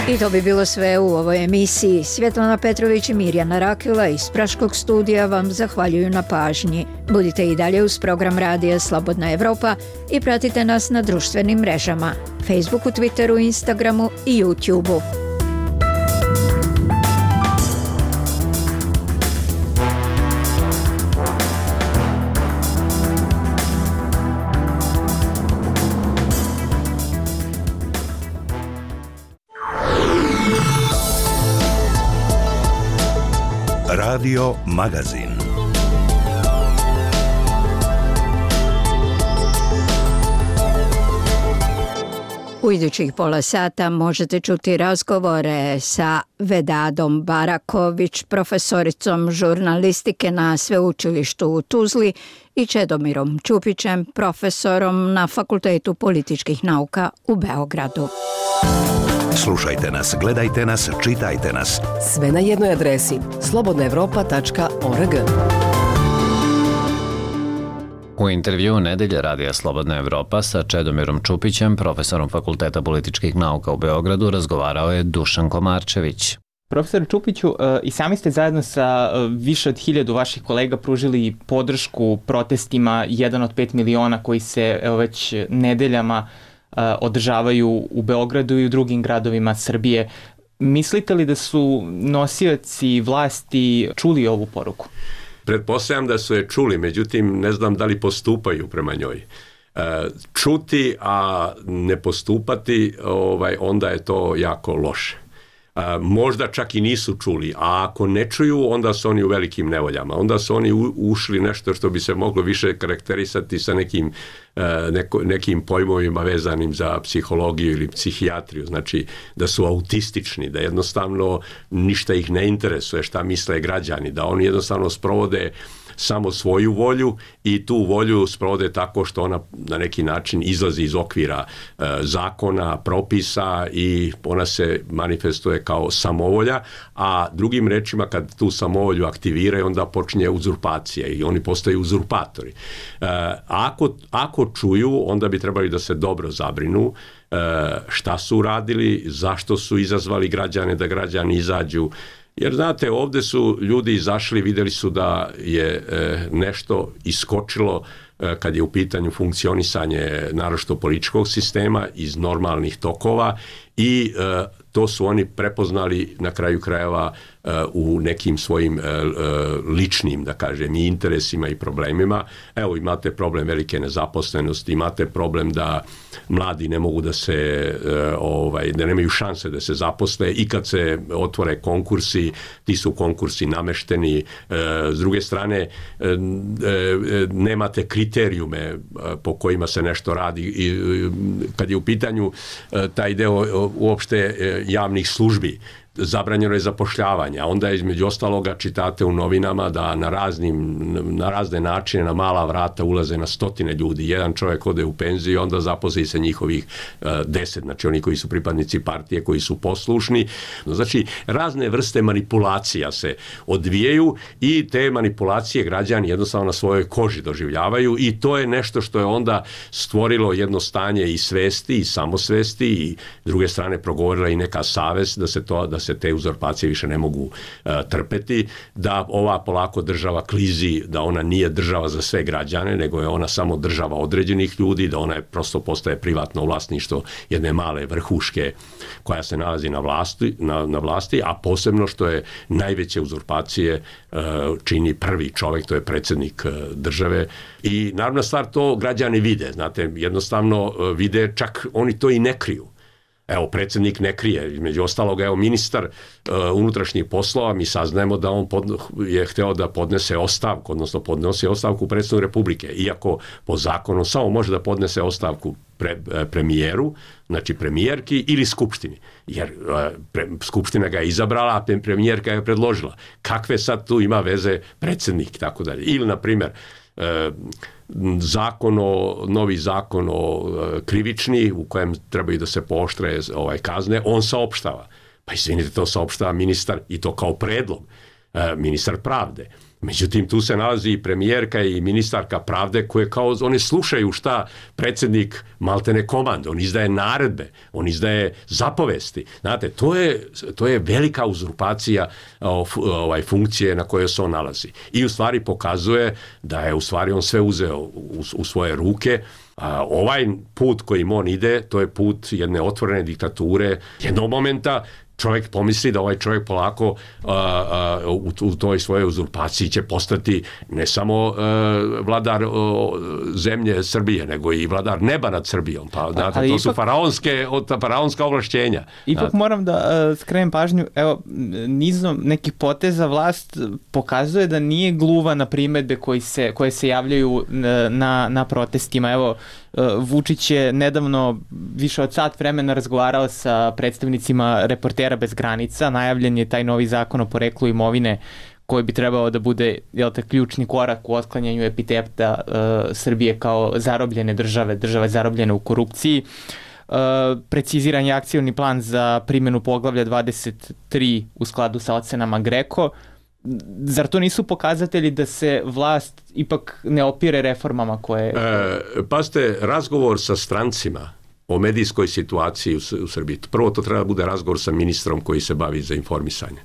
Speaker 1: I to bi bilo sve u ovoj emisiji. Svjetlana Petrović i Mirjana Rakila iz Praškog studija vam zahvaljuju na pažnji. Budite i dalje uz program Radija Slobodna Evropa i pratite nas na društvenim mrežama Facebooku, Twitteru, Instagramu i YouTubeu.
Speaker 2: Radio Magazin.
Speaker 1: U idućih pola sata možete čuti razgovore sa Vedadom Baraković, profesoricom žurnalistike na Sveučilištu u Tuzli i Čedomirom Ćupićem, profesorom na Fakultetu političkih nauka u Beogradu.
Speaker 2: Slušajte nas, gledajte nas, čitajte nas.
Speaker 6: Sve na jednoj adresi slobodna evropa tačka org.
Speaker 10: U intervjuu Nedelje Radija Slobodna Evropa sa Čedomirom Ćupićem, profesorom Fakulteta političkih nauka u Beogradu, razgovarao je Dušan Komarčević.
Speaker 23: Profesor Ćupiću, i sami ste zajedno sa više od hiljadu vaših kolega pružili podršku protestima jedan od pet miliona koji se evo, već nedeljama održavaju u Beogradu i u drugim gradovima Srbije. Mislite li da su nosioci vlasti čuli ovu poruku?
Speaker 24: Pretpostavljam da su je čuli, međutim ne znam da li postupaju prema njoj. Čuti, a ne postupati, ovaj, onda je to jako loše. Možda čak i nisu čuli, a ako ne čuju, onda su oni u velikim nevoljama. Onda su oni ušli nešto što bi se moglo više karakterisati sa nekim, neko, nekim pojmovima vezanim za psihologiju ili psihijatriju. Znači da su autistični, da jednostavno ništa ih ne interesuje šta misle građani, da oni jednostavno sprovode samo svoju volju i tu volju sprovode tako što ona na neki način izlazi iz okvira e, zakona, propisa i ona se manifestuje kao samovolja, a drugim rečima kad tu samovolju aktiviraju onda počinje uzurpacija i oni postaju uzurpatori. E, ako, ako čuju, onda bi trebali da se dobro zabrinu e, šta su uradili, zašto su izazvali građane da građani izađu. Jer znate, ovdje su ljudi izašli, vidjeli su da je e, nešto iskočilo e, kad je u pitanju funkcionisanje naročito političkog sistema iz normalnih tokova i e, to su oni prepoznali na kraju krajeva e, u nekim svojim e, e, ličnim, da kažem, i interesima i problemima. Evo, imate problem velike nezaposlenosti, imate problem da mladi ne mogu da se, e, ovaj, da nemaju šanse da se zaposle i kad se otvore konkursi, ti su konkursi namešteni. E, s druge strane, e, e, nemate kriterijume po kojima se nešto radi. I, kad je u pitanju e, taj deo uopšte e, javnih službi, zabranjeno je zapošljavanje, a onda između ostaloga čitate u novinama da na, raznim, na razne načine na mala vrata ulaze na stotine ljudi. Jedan čovjek ode u penziju, onda zaposli se njihovih uh, deset, znači oni koji su pripadnici partije, koji su poslušni. Znači, razne vrste manipulacija se odvijaju i te manipulacije građani jednostavno na svojoj koži doživljavaju i to je nešto što je onda stvorilo jedno stanje i svesti i samosvesti i s druge strane progovorila i neka savest da se to, da se te uzurpacije više ne mogu uh, trpeti, da ova polako država klizi, da ona nije država za sve građane, nego je ona samo država određenih ljudi, da ona je prosto postaje privatno vlasništvo jedne male vrhuške koja se nalazi na vlasti, na, na vlasti, a posebno što je najveće uzurpacije uh, čini prvi čovjek, to je predsjednik uh, države. I naravno stvar to građani vide, znate, jednostavno uh, vide, čak oni to i ne kriju. Evo, predsjednik ne krije, između ostaloga, evo, ministar uh, unutrašnjih poslova, mi saznajemo da on pod, je hteo da podnese ostavku, odnosno podnosi ostavku predsjedniku Republike, iako po zakonu samo može da podnese ostavku pre, premijeru, znači premijerki ili skupštini, jer uh, pre, skupština ga je izabrala, a premijerka je predložila. Kakve sad tu ima veze predsjednik, tako dalje. Ili, na primjer, uh, zakon o, novi zakon o e, krivični u kojem trebaju da se pooštre ovaj, kazne, on saopštava. Pa izvinite, to saopštava ministar i to kao predlog, e, ministar pravde. Međutim, tu se nalazi i premijerka i ministarka pravde koje kao oni slušaju šta predsjednik maltene komande, on izdaje naredbe, on izdaje zapovesti. Znate, to je, to je velika uzurpacija ovaj, funkcije na kojoj se on nalazi. I u stvari pokazuje da je u stvari on sve uzeo u, u svoje ruke. A ovaj put kojim on ide, to je put jedne otvorene diktature, jednog momenta čovjek pomisli da ovaj čovjek polako a, a, u, u toj svojoj uzurpaciji će postati ne samo a, vladar o, zemlje Srbije, nego i vladar neba nad Srbijom. Pa, znate, to ipak, su faraonske, faraonska ovlašćenja.
Speaker 23: Ipak znate. Moram da a, skrenem pažnju, evo, nizom nekih poteza vlast pokazuje da nije gluva na primedbe koji se, koje se javljaju na, na protestima. Evo, Vučić je nedavno više od sat vremena razgovarao sa predstavnicima Reportera bez granica, najavljen je taj novi zakon o poreklu imovine koji bi trebao da bude, jel te, ključni korak u otklanjanju epiteta uh, Srbije kao zarobljene države, države zarobljene u korupciji. Uh, preciziran je akcioni plan za primjenu poglavlja dvadeset tri u skladu sa ocenama GRECO. Zar to nisu pokazatelji da se vlast ipak ne opire reformama koje...
Speaker 24: E, pazite, razgovor sa strancima o medijskoj situaciji u, u Srbiji. Prvo to treba da bude razgovor sa ministrom koji se bavi za informisanje.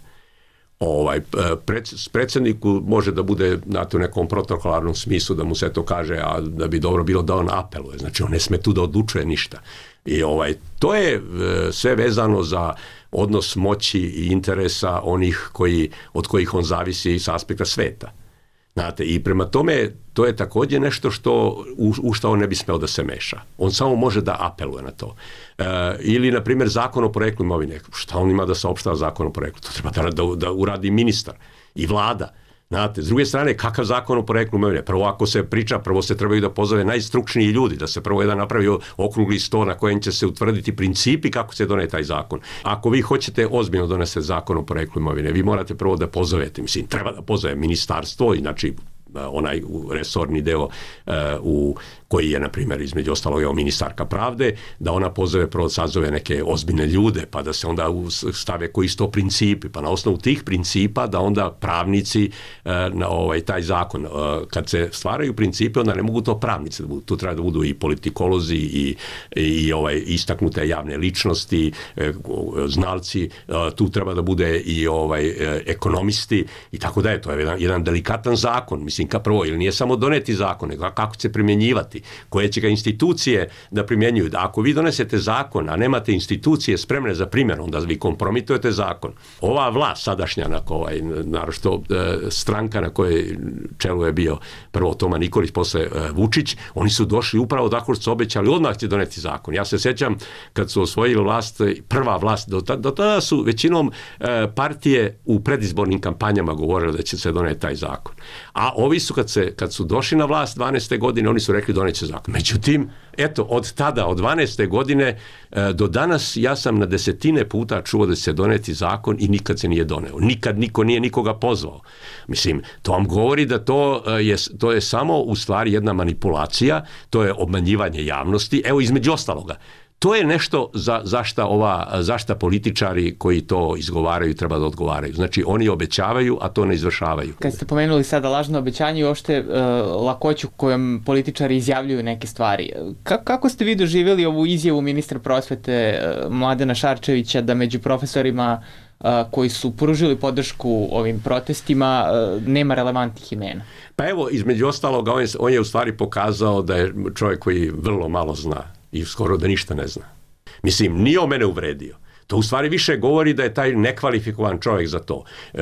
Speaker 24: Ovaj, pred, predsjedniku može da bude, znate, u nekom protokolarnom smislu da mu se to kaže, a da bi dobro bilo da on apeluje. Znači, on ne sme tu da odlučuje ništa. I ovaj, to je e, sve vezano za odnos moći i interesa onih koji, od kojih on zavisi sa aspekta sveta. Znate, i prema tome, to je također nešto što, u, u što on ne bi smeo da se meša. On samo može da apeluje na to. E, ili, na primjer, zakon o poreklu imovine. Šta on ima da saopštava zakon o poreklu? To treba da, da, da uradi ministar i vlada. Znate, s druge strane, kakav zakon o poreklu imovine? Prvo, ako se priča, prvo se trebaju da pozove najstručniji ljudi, da se prvo jedan napravi okrugli sto na kojem će se utvrditi principi kako se doneje taj zakon. Ako vi hoćete ozbiljno donese zakon o poreklu imovine, vi morate prvo da pozovete, mislim, treba da pozove ministarstvo, znači onaj resorni deo uh, u koji je, na primjer, između ostalog je ministarka pravde, da ona pozove, prvo sazove neke ozbiljne ljude, pa da se onda stave koji su to principi, pa na osnovu tih principa da onda pravnici uh, na ovaj taj zakon, uh, kad se stvaraju principi, onda ne mogu to pravnici da budu, tu treba da budu i politikolozi i, i ovaj, istaknute javne ličnosti, uh, znalci, uh, tu treba da bude i ovaj, uh, ekonomisti i tako da je, to je jedan, jedan delikatan zakon, mislim, ka prvo, ili nije samo doneti zakon, nego kako će primjenjivati, koje će ga institucije da primjenjuju. Da ako vi donesete zakon, a nemate institucije spremne za primjenu, onda vi kompromitujete zakon. Ova vlast sadašnja, na ovaj, naročito e, stranka na kojoj čelu je bio prvo Toma Nikolić, posle e, Vučić, oni su došli upravo tako što su obećali, odmah će doneti zakon. Ja se sjećam kad su osvojili vlast, prva vlast, do, ta, do tada su većinom e, partije u predizbornim kampanjama govorile da će se doneti taj zakon. A ovi su kad, se, kad su došli na vlast dvanaeste godine, oni su rekli doneće zakon. Međutim, eto, od tada, od dvanaeste godine e, do danas, ja sam na desetine puta čuo da će se doneti zakon i nikad se nije doneo. Nikad niko nije nikoga pozvao. Mislim, to vam govori da to je, to je samo u stvari jedna manipulacija, to je obmanjivanje javnosti. Evo, između ostaloga, to je nešto za zašta ova zašta političari koji to izgovaraju treba da odgovaraju. Znači oni obećavaju, a to ne izvršavaju.
Speaker 23: Kad ste pomenuli sada lažno obećanje i uopšte uh, lakoću kojom političari izjavljuju neke stvari. Ka kako ste vi doživjeli ovu izjavu ministra prosvete uh, Mladena Šarčevića da među profesorima uh, koji su pružili podršku ovim protestima uh, nema relevantnih imena?
Speaker 24: Pa evo, između ostaloga, on je, on je u stvari pokazao da je čovjek koji vrlo malo zna i skoro da ništa ne zna. Mislim, nije o mene uvredio. To u stvari više govori da je taj nekvalifikovan čovjek za to. E,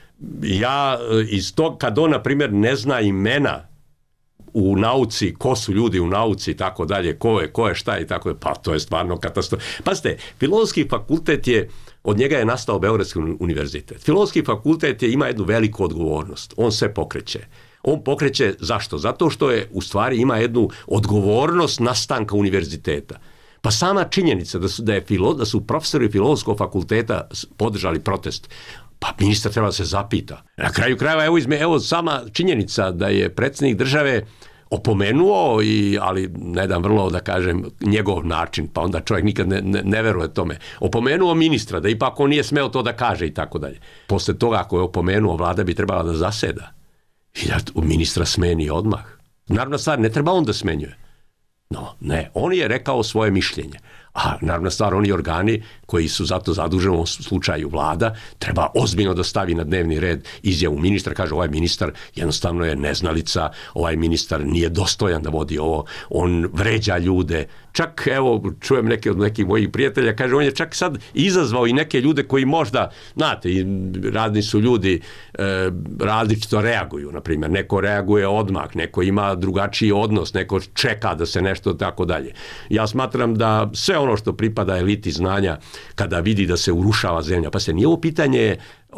Speaker 24: ja iz tog, kad on, na primjer, ne zna imena u nauci, ko su ljudi u nauci i tako dalje, ko je, ko je šta i tako dalje, pa to je stvarno katastrofa. Pazite, Filozofski fakultet je, od njega je nastao Beogradski univerzitet. Filozofski fakultet je, ima jednu veliku odgovornost. On se pokreće. On pokreće zašto? Zato što je u stvari ima jednu odgovornost nastanka univerziteta. Pa sama činjenica da su, da je filo, da su profesori Filozofskog fakulteta podržali protest, pa ministar treba da se zapita. Na kraju krajeva, evo, izme, evo sama činjenica da je predsjednik države opomenuo, i, ali na jedan vrlo, da kažem, njegov način, pa onda čovjek nikad ne, ne, ne veruje tome. Opomenuo ministra, da ipak on nije smeo to da kaže i tako dalje. Posle toga, ako je opomenuo, vlada bi trebala da zaseda. i da ministra smeni odmah. Naravna stvar, ne treba on da smenjuje. No, ne, on je rekao svoje mišljenje. A naravno stvar, oni organi koji su zato zaduženi, u slučaju vlada, treba ozbiljno da stavi na dnevni red izjavu ministra, kaže ovaj ministar jednostavno je neznalica, ovaj ministar nije dostojan da vodi ovo, on vređa ljude. Čak, evo, čujem neke od nekih mojih prijatelja, kaže, on je čak sad izazvao i neke ljude koji možda, znate, radni su ljudi, e, različito reaguju, na primjer, neko reaguje odmah, neko ima drugačiji odnos, neko čeka da se nešto tako dalje. Ja smatram da sve ono što pripada eliti znanja kada vidi da se urušava zemlja, pa se nije ovo pitanje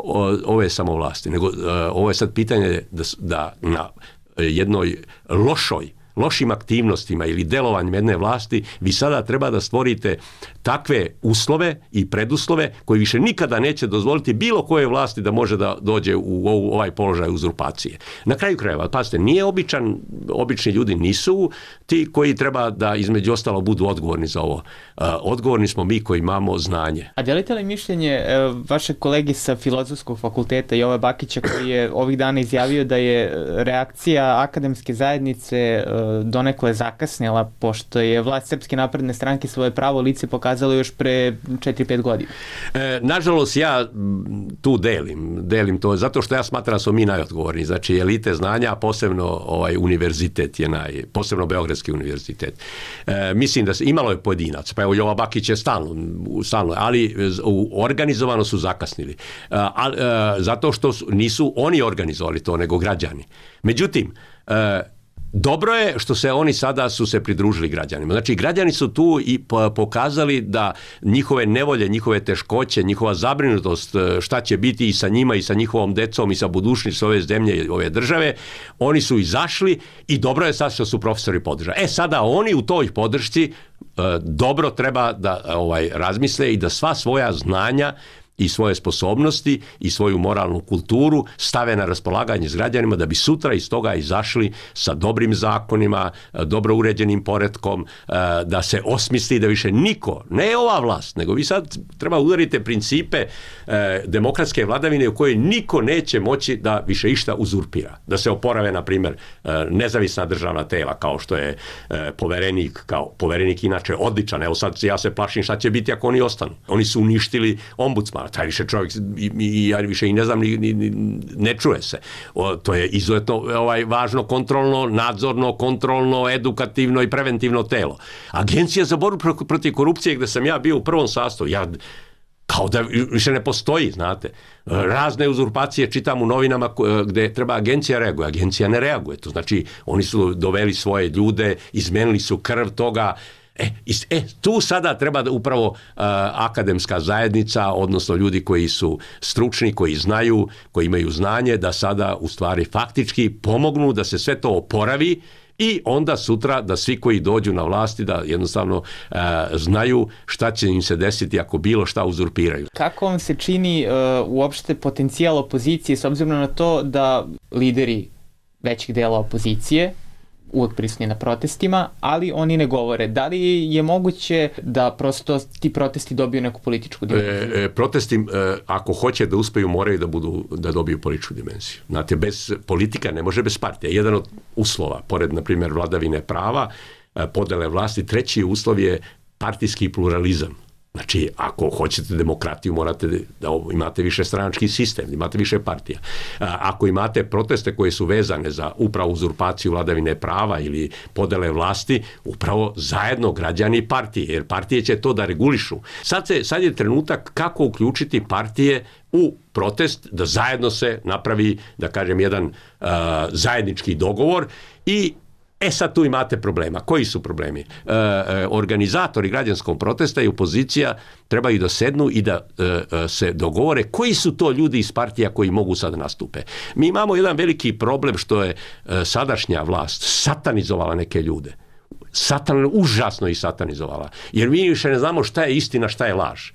Speaker 24: ove samovlasti, nego ovo je sad pitanje da, da na jednoj lošoj lošim aktivnostima ili delovanjem jedne vlasti, vi sada treba da stvorite takve uslove i preduslove koji više nikada neće dozvoliti bilo koje vlasti da može da dođe u ovaj položaj uzurpacije. Na kraju krajeva, pazite, nije običan, obični ljudi nisu ti koji treba da između ostalo budu odgovorni za ovo. Odgovorni smo mi koji imamo znanje.
Speaker 23: A delite li mišljenje vaše kolege sa Filozofskog fakulteta Jova Bakića koji je ovih dana izjavio da je reakcija akademske zajednice donekle zakasnila, pošto je vlast Srpske napredne stranke svoje pravo lice pokazalo još pre četiri pet godina?
Speaker 24: E, nažalost, ja tu delim, delim to, zato što ja smatram da smo mi najodgovorni. Znači, elite znanja, posebno ovaj univerzitet je naj, posebno Beogradski univerzitet. E, mislim da se, imalo je pojedinac, pa evo Jova Bakić je stalno, stalno ali organizovano su zakasnili. A, a, zato što su, nisu oni organizovali to, nego građani. Međutim, e, dobro je što se oni sada su se pridružili građanima. Znači, građani su tu i pokazali da njihove nevolje, njihove teškoće, njihova zabrinutost šta će biti i sa njima i sa njihovom decom i sa budućnošću ove zemlje i ove države, oni su izašli i dobro je sad što su profesori podržali. E, sada oni u toj podršci dobro treba da ovaj razmisle i da sva svoja znanja i svoje sposobnosti i svoju moralnu kulturu stave na raspolaganje s građanima da bi sutra iz toga izašli sa dobrim zakonima, dobro uređenim poretkom, da se osmisli da više niko, ne ova vlast, nego vi sad treba udarite principe demokratske vladavine u kojoj niko neće moći da više išta uzurpira. Da se oporave, na primjer, nezavisna državna tela kao što je poverenik, kao poverenik inače odličan. Evo sad ja se plašim šta će biti ako oni ostanu. Oni su uništili ombudsmana. Taj više čovjek i, i ja više i ne znam ni, ni, ne čuje se. O, to je izuzetno ovaj važno kontrolno, nadzorno, kontrolno, edukativno i preventivno telo. Agencija za borbu protiv korupcije gde sam ja bio u prvom sastavu, ja kao da više ne postoji, znate. Razne uzurpacije čitam u novinama gde treba agencija reaguje, agencija ne reaguje. To znači oni su doveli svoje ljude, izmenili su krv toga. E, e, tu sada treba da upravo uh, akademska zajednica, odnosno ljudi koji su stručni, koji znaju, koji imaju znanje, da sada u stvari faktički pomognu da se sve to oporavi i onda sutra da svi koji dođu na vlasti da jednostavno uh, znaju šta će im se desiti ako bilo šta uzurpiraju.
Speaker 23: Kako vam se čini uh, uopšte potencijal opozicije s obzirom na to da lideri većih dela opozicije uvek prisutni na protestima, ali oni ne govore. Da li je moguće da prosto ti protesti dobiju neku političku dimenziju?
Speaker 24: E, e, protesti, e, ako hoće da uspeju, moraju da budu da dobiju političku dimenziju. Znate, bez politika ne može bez partija. Jedan od uslova, pored, na primjer, vladavine prava, podele vlasti, treći uslov je partijski pluralizam. Znači, ako hoćete demokratiju, morate da imate više stranački sistem, imate više partija. Ako imate proteste koje su vezane za upravo uzurpaciju vladavine prava ili podele vlasti, upravo zajedno građani i partije, jer partije će to da regulišu. Sad, se, sad je trenutak kako uključiti partije u protest, da zajedno se napravi, da kažem, jedan uh, zajednički dogovor i E sad tu imate problema. Koji su problemi? E, e, organizatori građanskog protesta i opozicija trebaju da sednu i da e, se dogovore koji su to ljudi iz partija koji mogu sad nastupe. Mi imamo jedan veliki problem što je e, sadašnja vlast satanizovala neke ljude. Satan, užasno ih satanizovala. Jer mi više ne znamo šta je istina, šta je laž.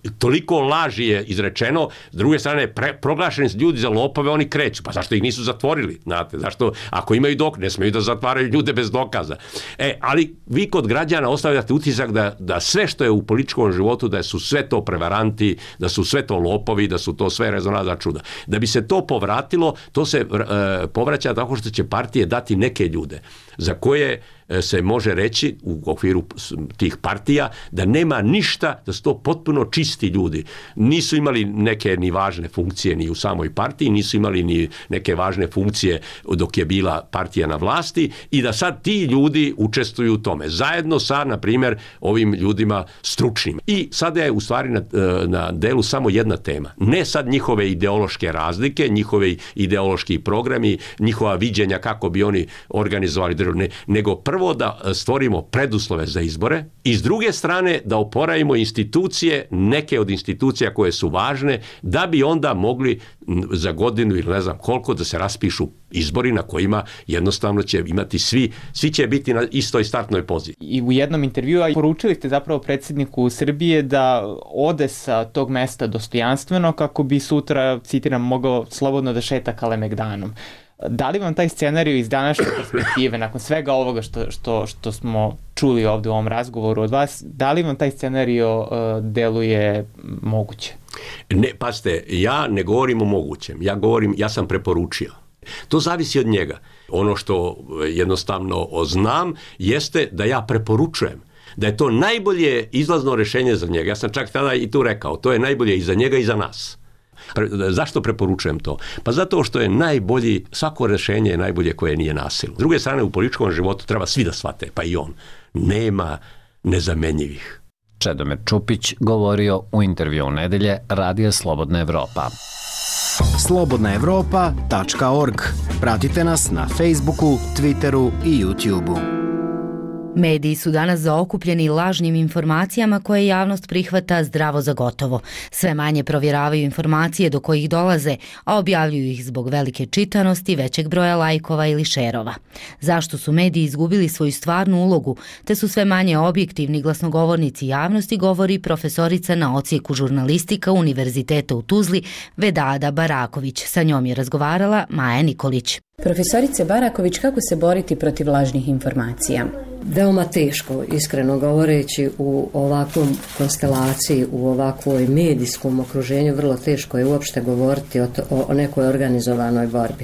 Speaker 24: toliko laži je izrečeno, s druge strane pre, proglašeni ljudi za lopove, oni kreću. Pa zašto ih nisu zatvorili? Znate, zašto? Ako imaju dok, ne smiju da zatvaraju ljude bez dokaza. E, ali vi kod građana ostavljate utisak da, da sve što je u političkom životu, da su sve to prevaranti, da su sve to lopovi, da su to sve rezonadna čuda. Da bi se to povratilo, to se e, povraća tako što će partije dati neke ljude za koje se može reći u okviru tih partija da nema ništa, da su to potpuno čisti ljudi. Nisu imali neke ni važne funkcije ni u samoj partiji, nisu imali ni neke važne funkcije dok je bila partija na vlasti i da sad ti ljudi učestvuju u tome. Zajedno sa, na primjer, ovim ljudima stručnim. I sada je u stvari na, na delu samo jedna tema. Ne sad njihove ideološke razlike, njihove ideološki programi, njihova viđenja kako bi oni organizovali državu, ne, nego prvo da stvorimo preduslove za izbore i s druge strane da oporavimo institucije, neke od institucija koje su važne, da bi onda mogli za godinu ili ne znam koliko da se raspišu izbori na kojima jednostavno će imati svi, svi će biti na istoj startnoj poziciji.
Speaker 23: I u jednom intervjuu poručili ste zapravo predsjedniku Srbije da ode sa tog mesta dostojanstveno kako bi sutra, citiram, mogao slobodno da šeta Kalemegdanom. Da li vam taj scenarij iz današnje perspektive, nakon svega ovoga što, što, što smo čuli ovdje u ovom razgovoru od vas, da li vam taj scenarij uh, deluje moguće?
Speaker 24: Ne, pazite, ja ne govorim o mogućem, ja govorim, ja sam preporučio. To zavisi od njega. Ono što jednostavno znam jeste da ja preporučujem da je to najbolje izlazno rješenje za njega. Ja sam čak tada i tu rekao, to je najbolje i za njega i za nas. Zašto preporučujem to? Pa zato što je najbolji, svako rješenje je najbolje koje nije nasilno. S druge strane, u političkom životu treba svi da shvate, pa i on. Nema nezamenjivih.
Speaker 10: Čedomir Čupić govorio u intervju nedelje Radija Slobodna Evropa.
Speaker 5: slobodna evropa tačka org. Pratite nas na Facebooku, Twitteru i YouTubeu.
Speaker 3: Mediji su danas zaokupljeni lažnim informacijama koje javnost prihvata zdravo za gotovo. Sve manje provjeravaju informacije do kojih dolaze, a objavljuju ih zbog velike čitanosti, većeg broja lajkova ili šerova. Zašto su mediji izgubili svoju stvarnu ulogu, te su sve manje objektivni glasnogovornici javnosti, govori profesorica na odsjeku žurnalistika Univerziteta u Tuzli Vedada Baraković. Sa njom je razgovarala Maja Nikolić.
Speaker 7: Profesorice Baraković, kako se boriti protiv lažnih informacija?
Speaker 4: Veoma teško, iskreno govoreći, u ovakvom konstelaciji, u ovakvoj medijskom okruženju, vrlo teško je uopšte govoriti o, to, o nekoj organizovanoj borbi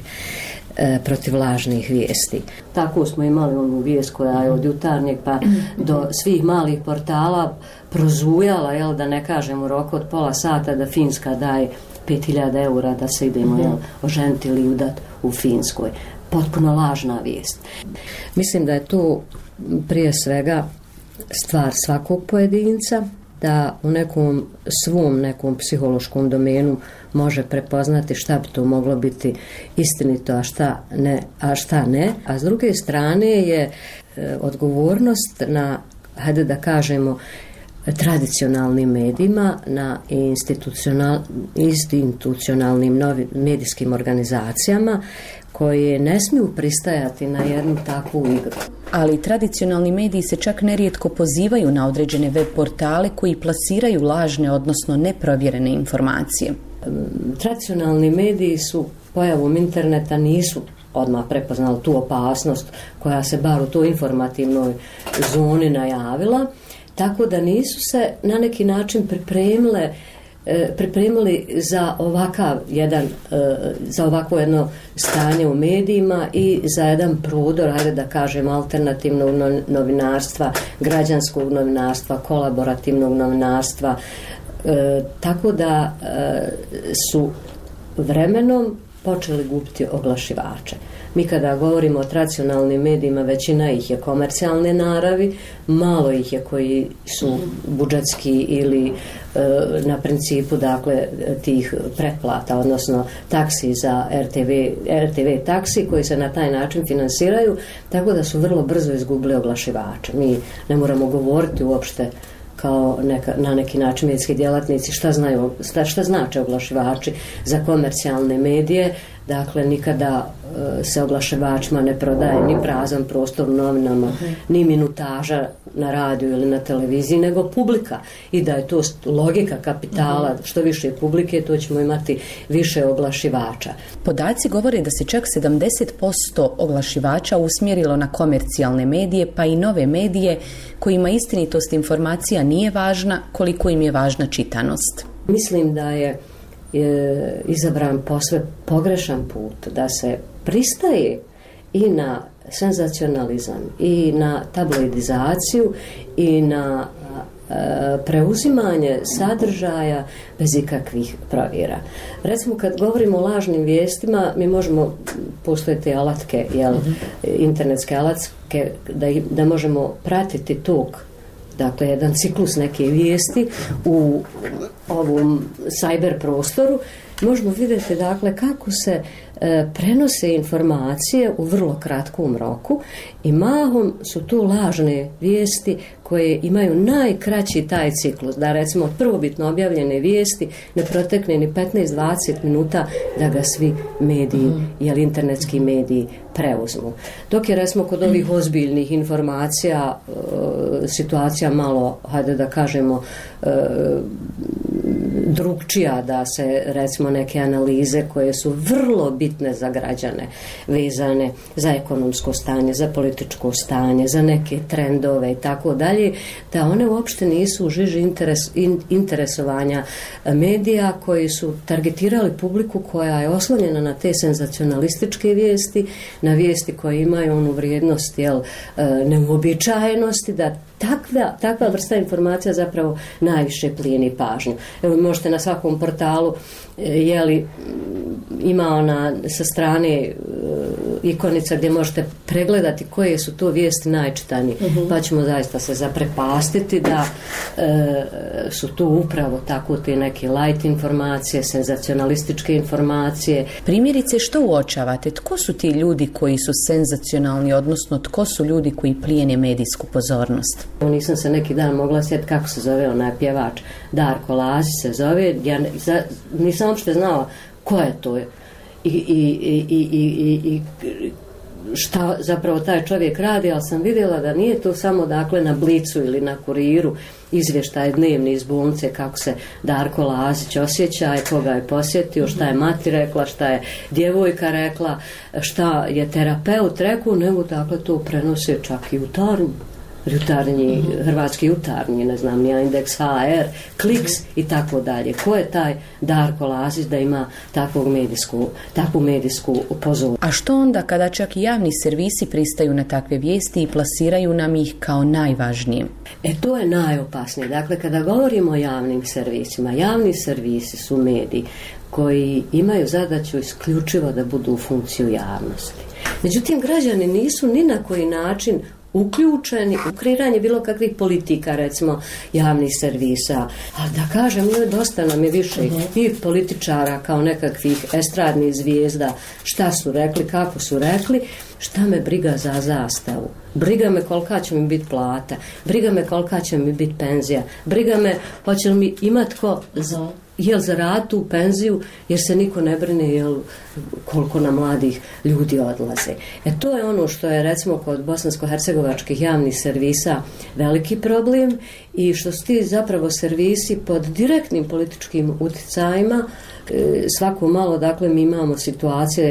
Speaker 4: e, protiv lažnih vijesti. Tako smo imali onu vijest koja je od jutarnjeg pa do svih malih portala prozujala, jel, da ne kažem u roku od pola sata, da Finska daje pet hiljada eura da se idemo jel, oženiti ili udat u Finskoj. Potpuno lažna vijest. Mislim da je to prije svega stvar svakog pojedinca, da u nekom svom nekom psihološkom domenu može prepoznati šta bi to moglo biti istinito, a šta ne, a šta ne. A s druge strane je e, odgovornost na, hajde da kažemo, tradicionalnim medijima, na institucional, institucionalnim novi, medijskim organizacijama koje ne smiju pristajati na jednu takvu igru.
Speaker 7: Ali tradicionalni mediji se čak nerijetko pozivaju na određene web portale koji plasiraju lažne, odnosno neprovjerene informacije.
Speaker 4: Tradicionalni mediji su pojavom interneta nisu odmah prepoznali tu opasnost koja se bar u toj informativnoj zoni najavila, tako da nisu se na neki način pripremile pripremili za ovakav jedan, za ovakvo jedno stanje u medijima i za jedan prodor, ajde da kažem, alternativnog novinarstva, građanskog novinarstva, kolaborativnog novinarstva, e, tako da e, su vremenom počeli gubiti oglašivače. Mi kada govorimo o tradicionalnim medijima, većina ih je komercijalne naravi, malo ih je koji su budžetski ili e, na principu dakle tih pretplata, odnosno taksi za R T V, R T V taksi koji se na taj način finansiraju, tako da su vrlo brzo izgubili oglašivače. Mi ne moramo govoriti uopšte kao neka, na neki način medijski djelatnici šta znaju, šta, šta znače oglašivači za komercijalne medije. Dakle, nikada e, se oglašivačima ne prodaje ni prazan prostor u novinama, uh-huh. ni minutaža na radiju ili na televiziji, nego publika. I da je to logika kapitala, uh-huh. što više publike, to ćemo imati više oglašivača.
Speaker 7: Podaci govore da se čak sedamdeset posto oglašivača usmjerilo na komercijalne medije, pa i nove medije kojima istinitost informacija nije važna koliko im je važna čitanost.
Speaker 4: Mislim da je je izabran posve pogrešan put, da se pristaje i na senzacionalizam i na tabloidizaciju i na e, preuzimanje sadržaja bez ikakvih provjera. Recimo, kad govorimo o lažnim vijestima, mi možemo, postoje te alatke, jel, mm-hmm. internetske alatke, da, da možemo pratiti tok, dakle, jedan ciklus neke vijesti u ovom cyber prostoru, možemo vidjeti, dakle, kako se e, prenose informacije u vrlo kratkom roku i mahom su tu lažne vijesti koje imaju najkraći taj ciklus, da recimo od prvobitno objavljene vijesti ne protekne ni petnaest do dvadeset minuta da ga svi mediji, mm. jel internetski mediji preuzmu. Dok je recimo kod ovih ozbiljnih informacija e, situacija malo, hajde da kažemo, e, drugčija, da se recimo neke analize koje su vrlo bitne za građane, vezane za ekonomsko stanje, za političko stanje, za neke trendove i tako dalje, da one uopšte nisu u žiži interes, in, interesovanja medija koji su targetirali publiku koja je oslonjena na te senzacionalističke vijesti, na vijesti koje imaju onu vrijednost, jel, neuobičajenosti, da takva, takva vrsta informacija zapravo najviše plijeni pažnju. Evo, možete na svakom portalu, jeli, ima ona sa strane ikonica gdje možete pregledati koje su to vijesti najčitanije, uh-huh. pa ćemo zaista se zaprepastiti da e, su tu upravo tako te neke light informacije, senzacionalističke informacije.
Speaker 7: Primjerice, što uočavate? Tko su ti ljudi koji su senzacionalni, odnosno tko su ljudi koji plijene medijsku pozornost?
Speaker 4: Nisam se neki dan mogla sjetiti kako se zove onaj pjevač, Darko Lazić se zove, ja ne, za, nisam uopšte znala ko je to. I, i, i, i, i, i šta zapravo taj čovjek radi, ali sam vidjela da nije to samo, dakle, na Blicu ili na Kuriru izvještaj dnevni iz bolnice kako se Darko Lazić osjeća i koga je posjetio, šta je mati rekla, šta je djevojka rekla, šta je terapeut rekao, nego, dakle, to prenose čak i u Tarnju. Jutarnji, hrvatski jutarnji, ne znam, nija Indeks H R, Kliks i tako dalje. Ko je taj Darko Lazić da ima takvog medijsku, takvu medijsku pozornost?
Speaker 7: A što onda kada čak i javni servisi pristaju na takve vijesti i plasiraju nam ih kao najvažnije?
Speaker 4: E, to je najopasnije. Dakle, kada govorimo o javnim servisima, javni servisi su mediji koji imaju zadaću isključivo da budu u funkciju javnosti. Međutim, građani nisu ni na koji način uključeni u kreiranje bilo kakvih politika, recimo javnih servisa. Ali da kažem, dosta nam je više uh-huh. i političara kao nekakvih estradnih zvijezda, šta su rekli, kako su rekli, šta me briga za zastavu. Briga me kolika će mi biti plata, briga me kolika će mi biti penzija, briga me hoće li mi imat ko uh-huh. jel za rad tu penziju, jer se niko ne brine jel koliko na mladih ljudi odlaze. E to je ono što je recimo kod bosansko-hercegovačkih javnih servisa veliki problem i što su ti zapravo servisi pod direktnim političkim utjecajima. Svako malo, dakle, mi imamo situacije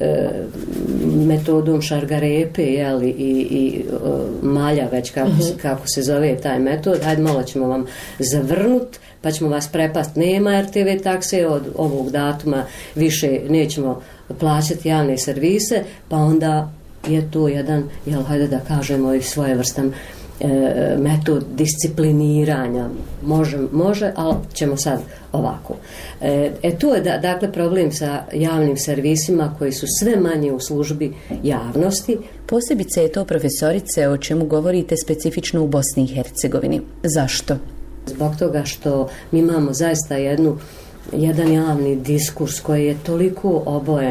Speaker 4: metodom šargarepe, jeli, i, i uh, malja već kako, uh-huh. kako se zove taj metod, hajde malo ćemo vam zavrnut pa ćemo vas prepast, nema R T V takse, od ovog datuma više nećemo plaćati javne servise, pa onda je to jedan, jel, hajde da kažemo, i svojevrstan e, metod discipliniranja. Može, može, ali ćemo sad ovako. E, e to je da, dakle problem sa javnim servisima koji su sve manje u službi javnosti.
Speaker 7: Posebice je to, profesorice, o čemu govorite specifično u Bosni i Hercegovini. Zašto?
Speaker 4: Zbog toga što mi imamo zaista jednu, jedan javni diskurs koji je toliko obojen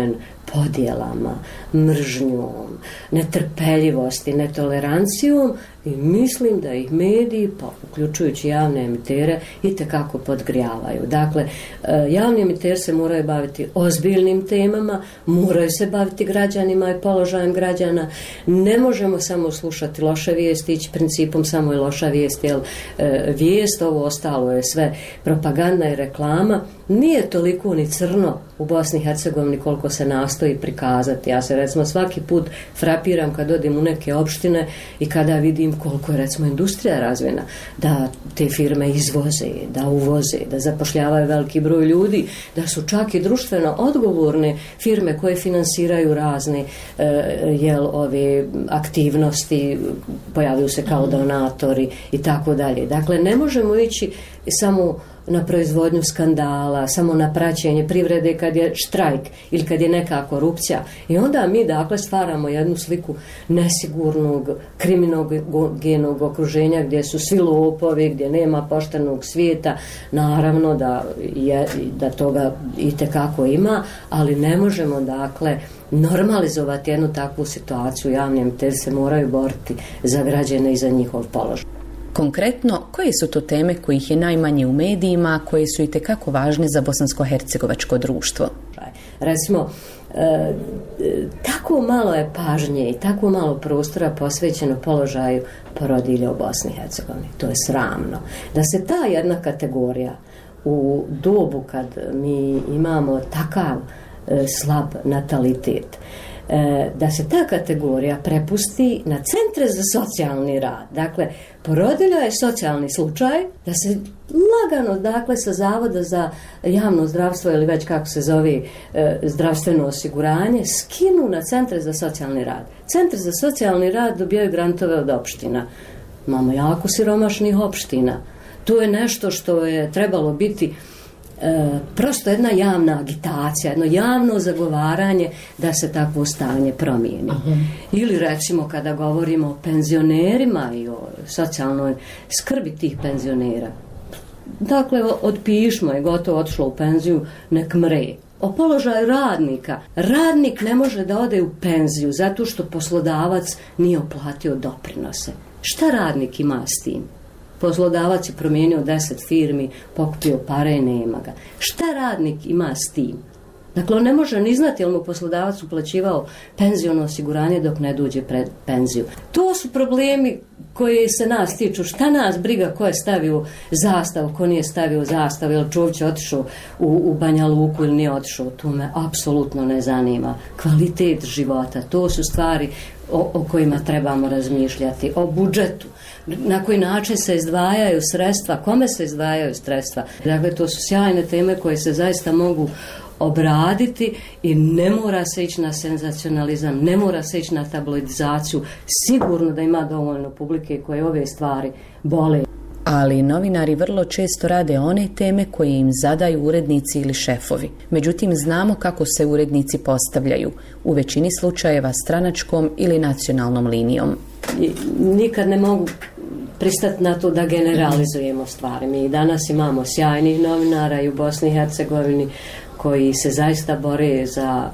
Speaker 4: podjelama, mržnjom, netrpeljivosti, netolerancijom i mislim da ih mediji, pa uključujući javne emitere, itekako podgrijavaju. Dakle, javni emiteri se moraju baviti ozbiljnim temama, moraju se baviti građanima i položajem građana. Ne možemo samo slušati loše vijesti, ići principom samo je loša vijest, jer e, vijest, ovo ostalo je sve propaganda i reklama. Nije toliko ni crno u Bosni i Hercegovini koliko se nastoji prikazati. Ja se recimo svaki put frapiram kad odim u neke opštine i kada vidim koliko je recimo industrija razvijena, da te firme izvoze, da uvoze, da zapošljavaju veliki broj ljudi, da su čak i društveno odgovorne firme koje finansiraju razne e, jel, ove aktivnosti, pojavljuju se kao donatori i tako dalje. Dakle, ne možemo ići samo na proizvodnju skandala, samo na praćenje privrede kad je štrajk ili kad je neka korupcija. I onda mi dakle stvaramo jednu sliku nesigurnog, kriminogenog okruženja gdje su svi lopovi, gdje nema poštenog svijeta. Naravno da, je, da toga itekako ima, ali ne možemo dakle normalizovati jednu takvu situaciju. Javni emiteri se moraju boriti za građane i za njihov položaj.
Speaker 7: Konkretno, koje su to teme kojih je najmanje u medijima, koje su itekako važne za bosansko-hercegovačko društvo?
Speaker 4: Recimo, e, tako malo je pažnje i tako malo prostora posvećeno položaju porodilja u Bosni i Hercegovini. To je sramno. Da se ta jedna kategorija u dobu kad mi imamo takav e, slab natalitet, da se ta kategorija prepusti na centre za socijalni rad. Dakle, porodilja je socijalni slučaj, da se lagano, dakle, sa Zavoda za javno zdravstvo ili već kako se zove zdravstveno osiguranje, skinu na centre za socijalni rad. Centri za socijalni rad dobijaju grantove od opština. Imamo jako siromašnih opština. To je nešto što je trebalo biti E, prosto jedna javna agitacija, jedno javno zagovaranje da se takvo stanje promijeni. Aha. Ili recimo kada govorimo o penzionerima i o socijalnoj skrbi tih penzionera. Dakle, otpišmo je gotovo otišlo u penziju, nek mre. O položaju radnika. Radnik ne može da ode u penziju zato što poslodavac nije uplatio doprinose. Šta radnik ima s tim? Poslodavac je promijenio deset firmi, pokupio pare i nema ga. Šta radnik ima s tim? Dakle, on ne može ni znati jel mu poslodavac uplaćivao penziono osiguranje dok ne dođe pred penziju. To su problemi koji se nas tiču. Šta nas briga ko je stavio zastavu, ko nije stavio zastavu, jel Čović je otišao u, u Banja Luku ili nije otišao. To me apsolutno ne zanima. Kvalitet života, to su stvari o, o kojima trebamo razmišljati. O budžetu. Na koji način se izdvajaju sredstva, kome se izdvajaju sredstva. Dakle, to su sjajne teme koje se zaista mogu obraditi i ne mora se ići na senzacionalizam, ne mora se ići na tabloidizaciju. Sigurno da ima dovoljno publike koje ove stvari bole.
Speaker 7: Ali novinari vrlo često rade one teme koje im zadaju urednici ili šefovi. Međutim, znamo kako se urednici postavljaju, u većini slučajeva stranačkom ili nacionalnom linijom.
Speaker 4: I nikad ne mogu pristati na to da generalizujemo stvari. Mi danas imamo sjajnih novinara i u Bosni i Hercegovini koji se zaista bore za,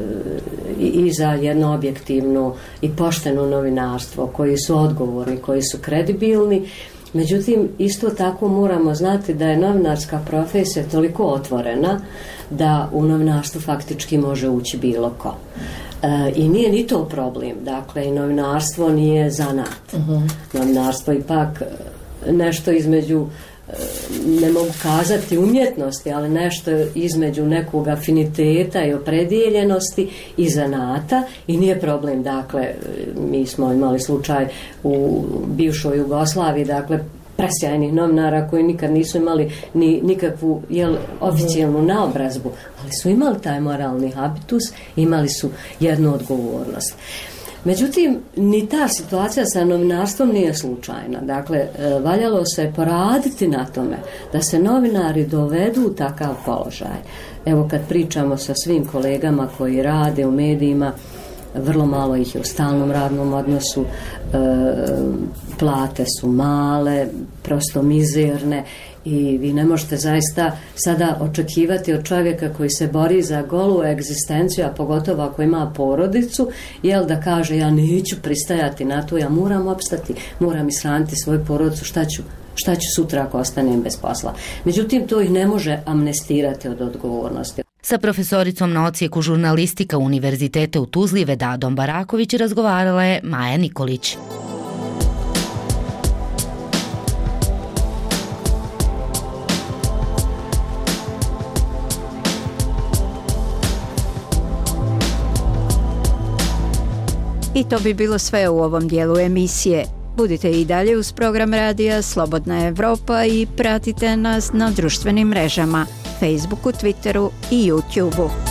Speaker 4: i za jedno objektivno i pošteno novinarstvo, koji su odgovorni, koji su kredibilni. Međutim, isto tako moramo znati da je novinarska profesija toliko otvorena da u novinarstvu faktički može ući bilo ko. E, I nije ni to problem. Dakle, i novinarstvo nije zanat. Uh-huh. Novinarstvo ipak nešto između, ne mogu kazati umjetnosti, ali nešto između nekog afiniteta i opredjeljenosti i zanata i nije problem. Dakle, mi smo imali slučaj u bivšoj Jugoslaviji, dakle, presjajnih novinara koji nikad nisu imali ni nikakvu jel, oficijalnu naobrazbu, ali su imali taj moralni habitus, imali su jednu odgovornost. Međutim, ni ta situacija sa novinarstvom nije slučajna. Dakle, valjalo se poraditi na tome da se novinari dovedu u takav položaj. Evo, kad pričamo sa svim kolegama koji rade u medijima, vrlo malo ih je u stalnom radnom odnosu, e, plate su male, prosto mizerne I vi ne možete zaista sada očekivati od čovjeka koji se bori za golu egzistenciju, a pogotovo ako ima porodicu, jel da kaže ja neću pristajati na to, ja moram opstati, moram ishraniti svoju porodicu, šta ću, šta ću sutra ako ostanem bez posla. Međutim, to ih ne može amnestirati od odgovornosti.
Speaker 3: Sa profesoricom na odsjeku žurnalistika Univerziteta u Tuzli Vedadom Baraković razgovarala je Maja Nikolić.
Speaker 1: I to bi bilo sve u ovom dijelu emisije. Budite i dalje uz program radija Slobodna Evropa i pratite nas na društvenim mrežama, Facebooku, Twitteru i YouTubeu.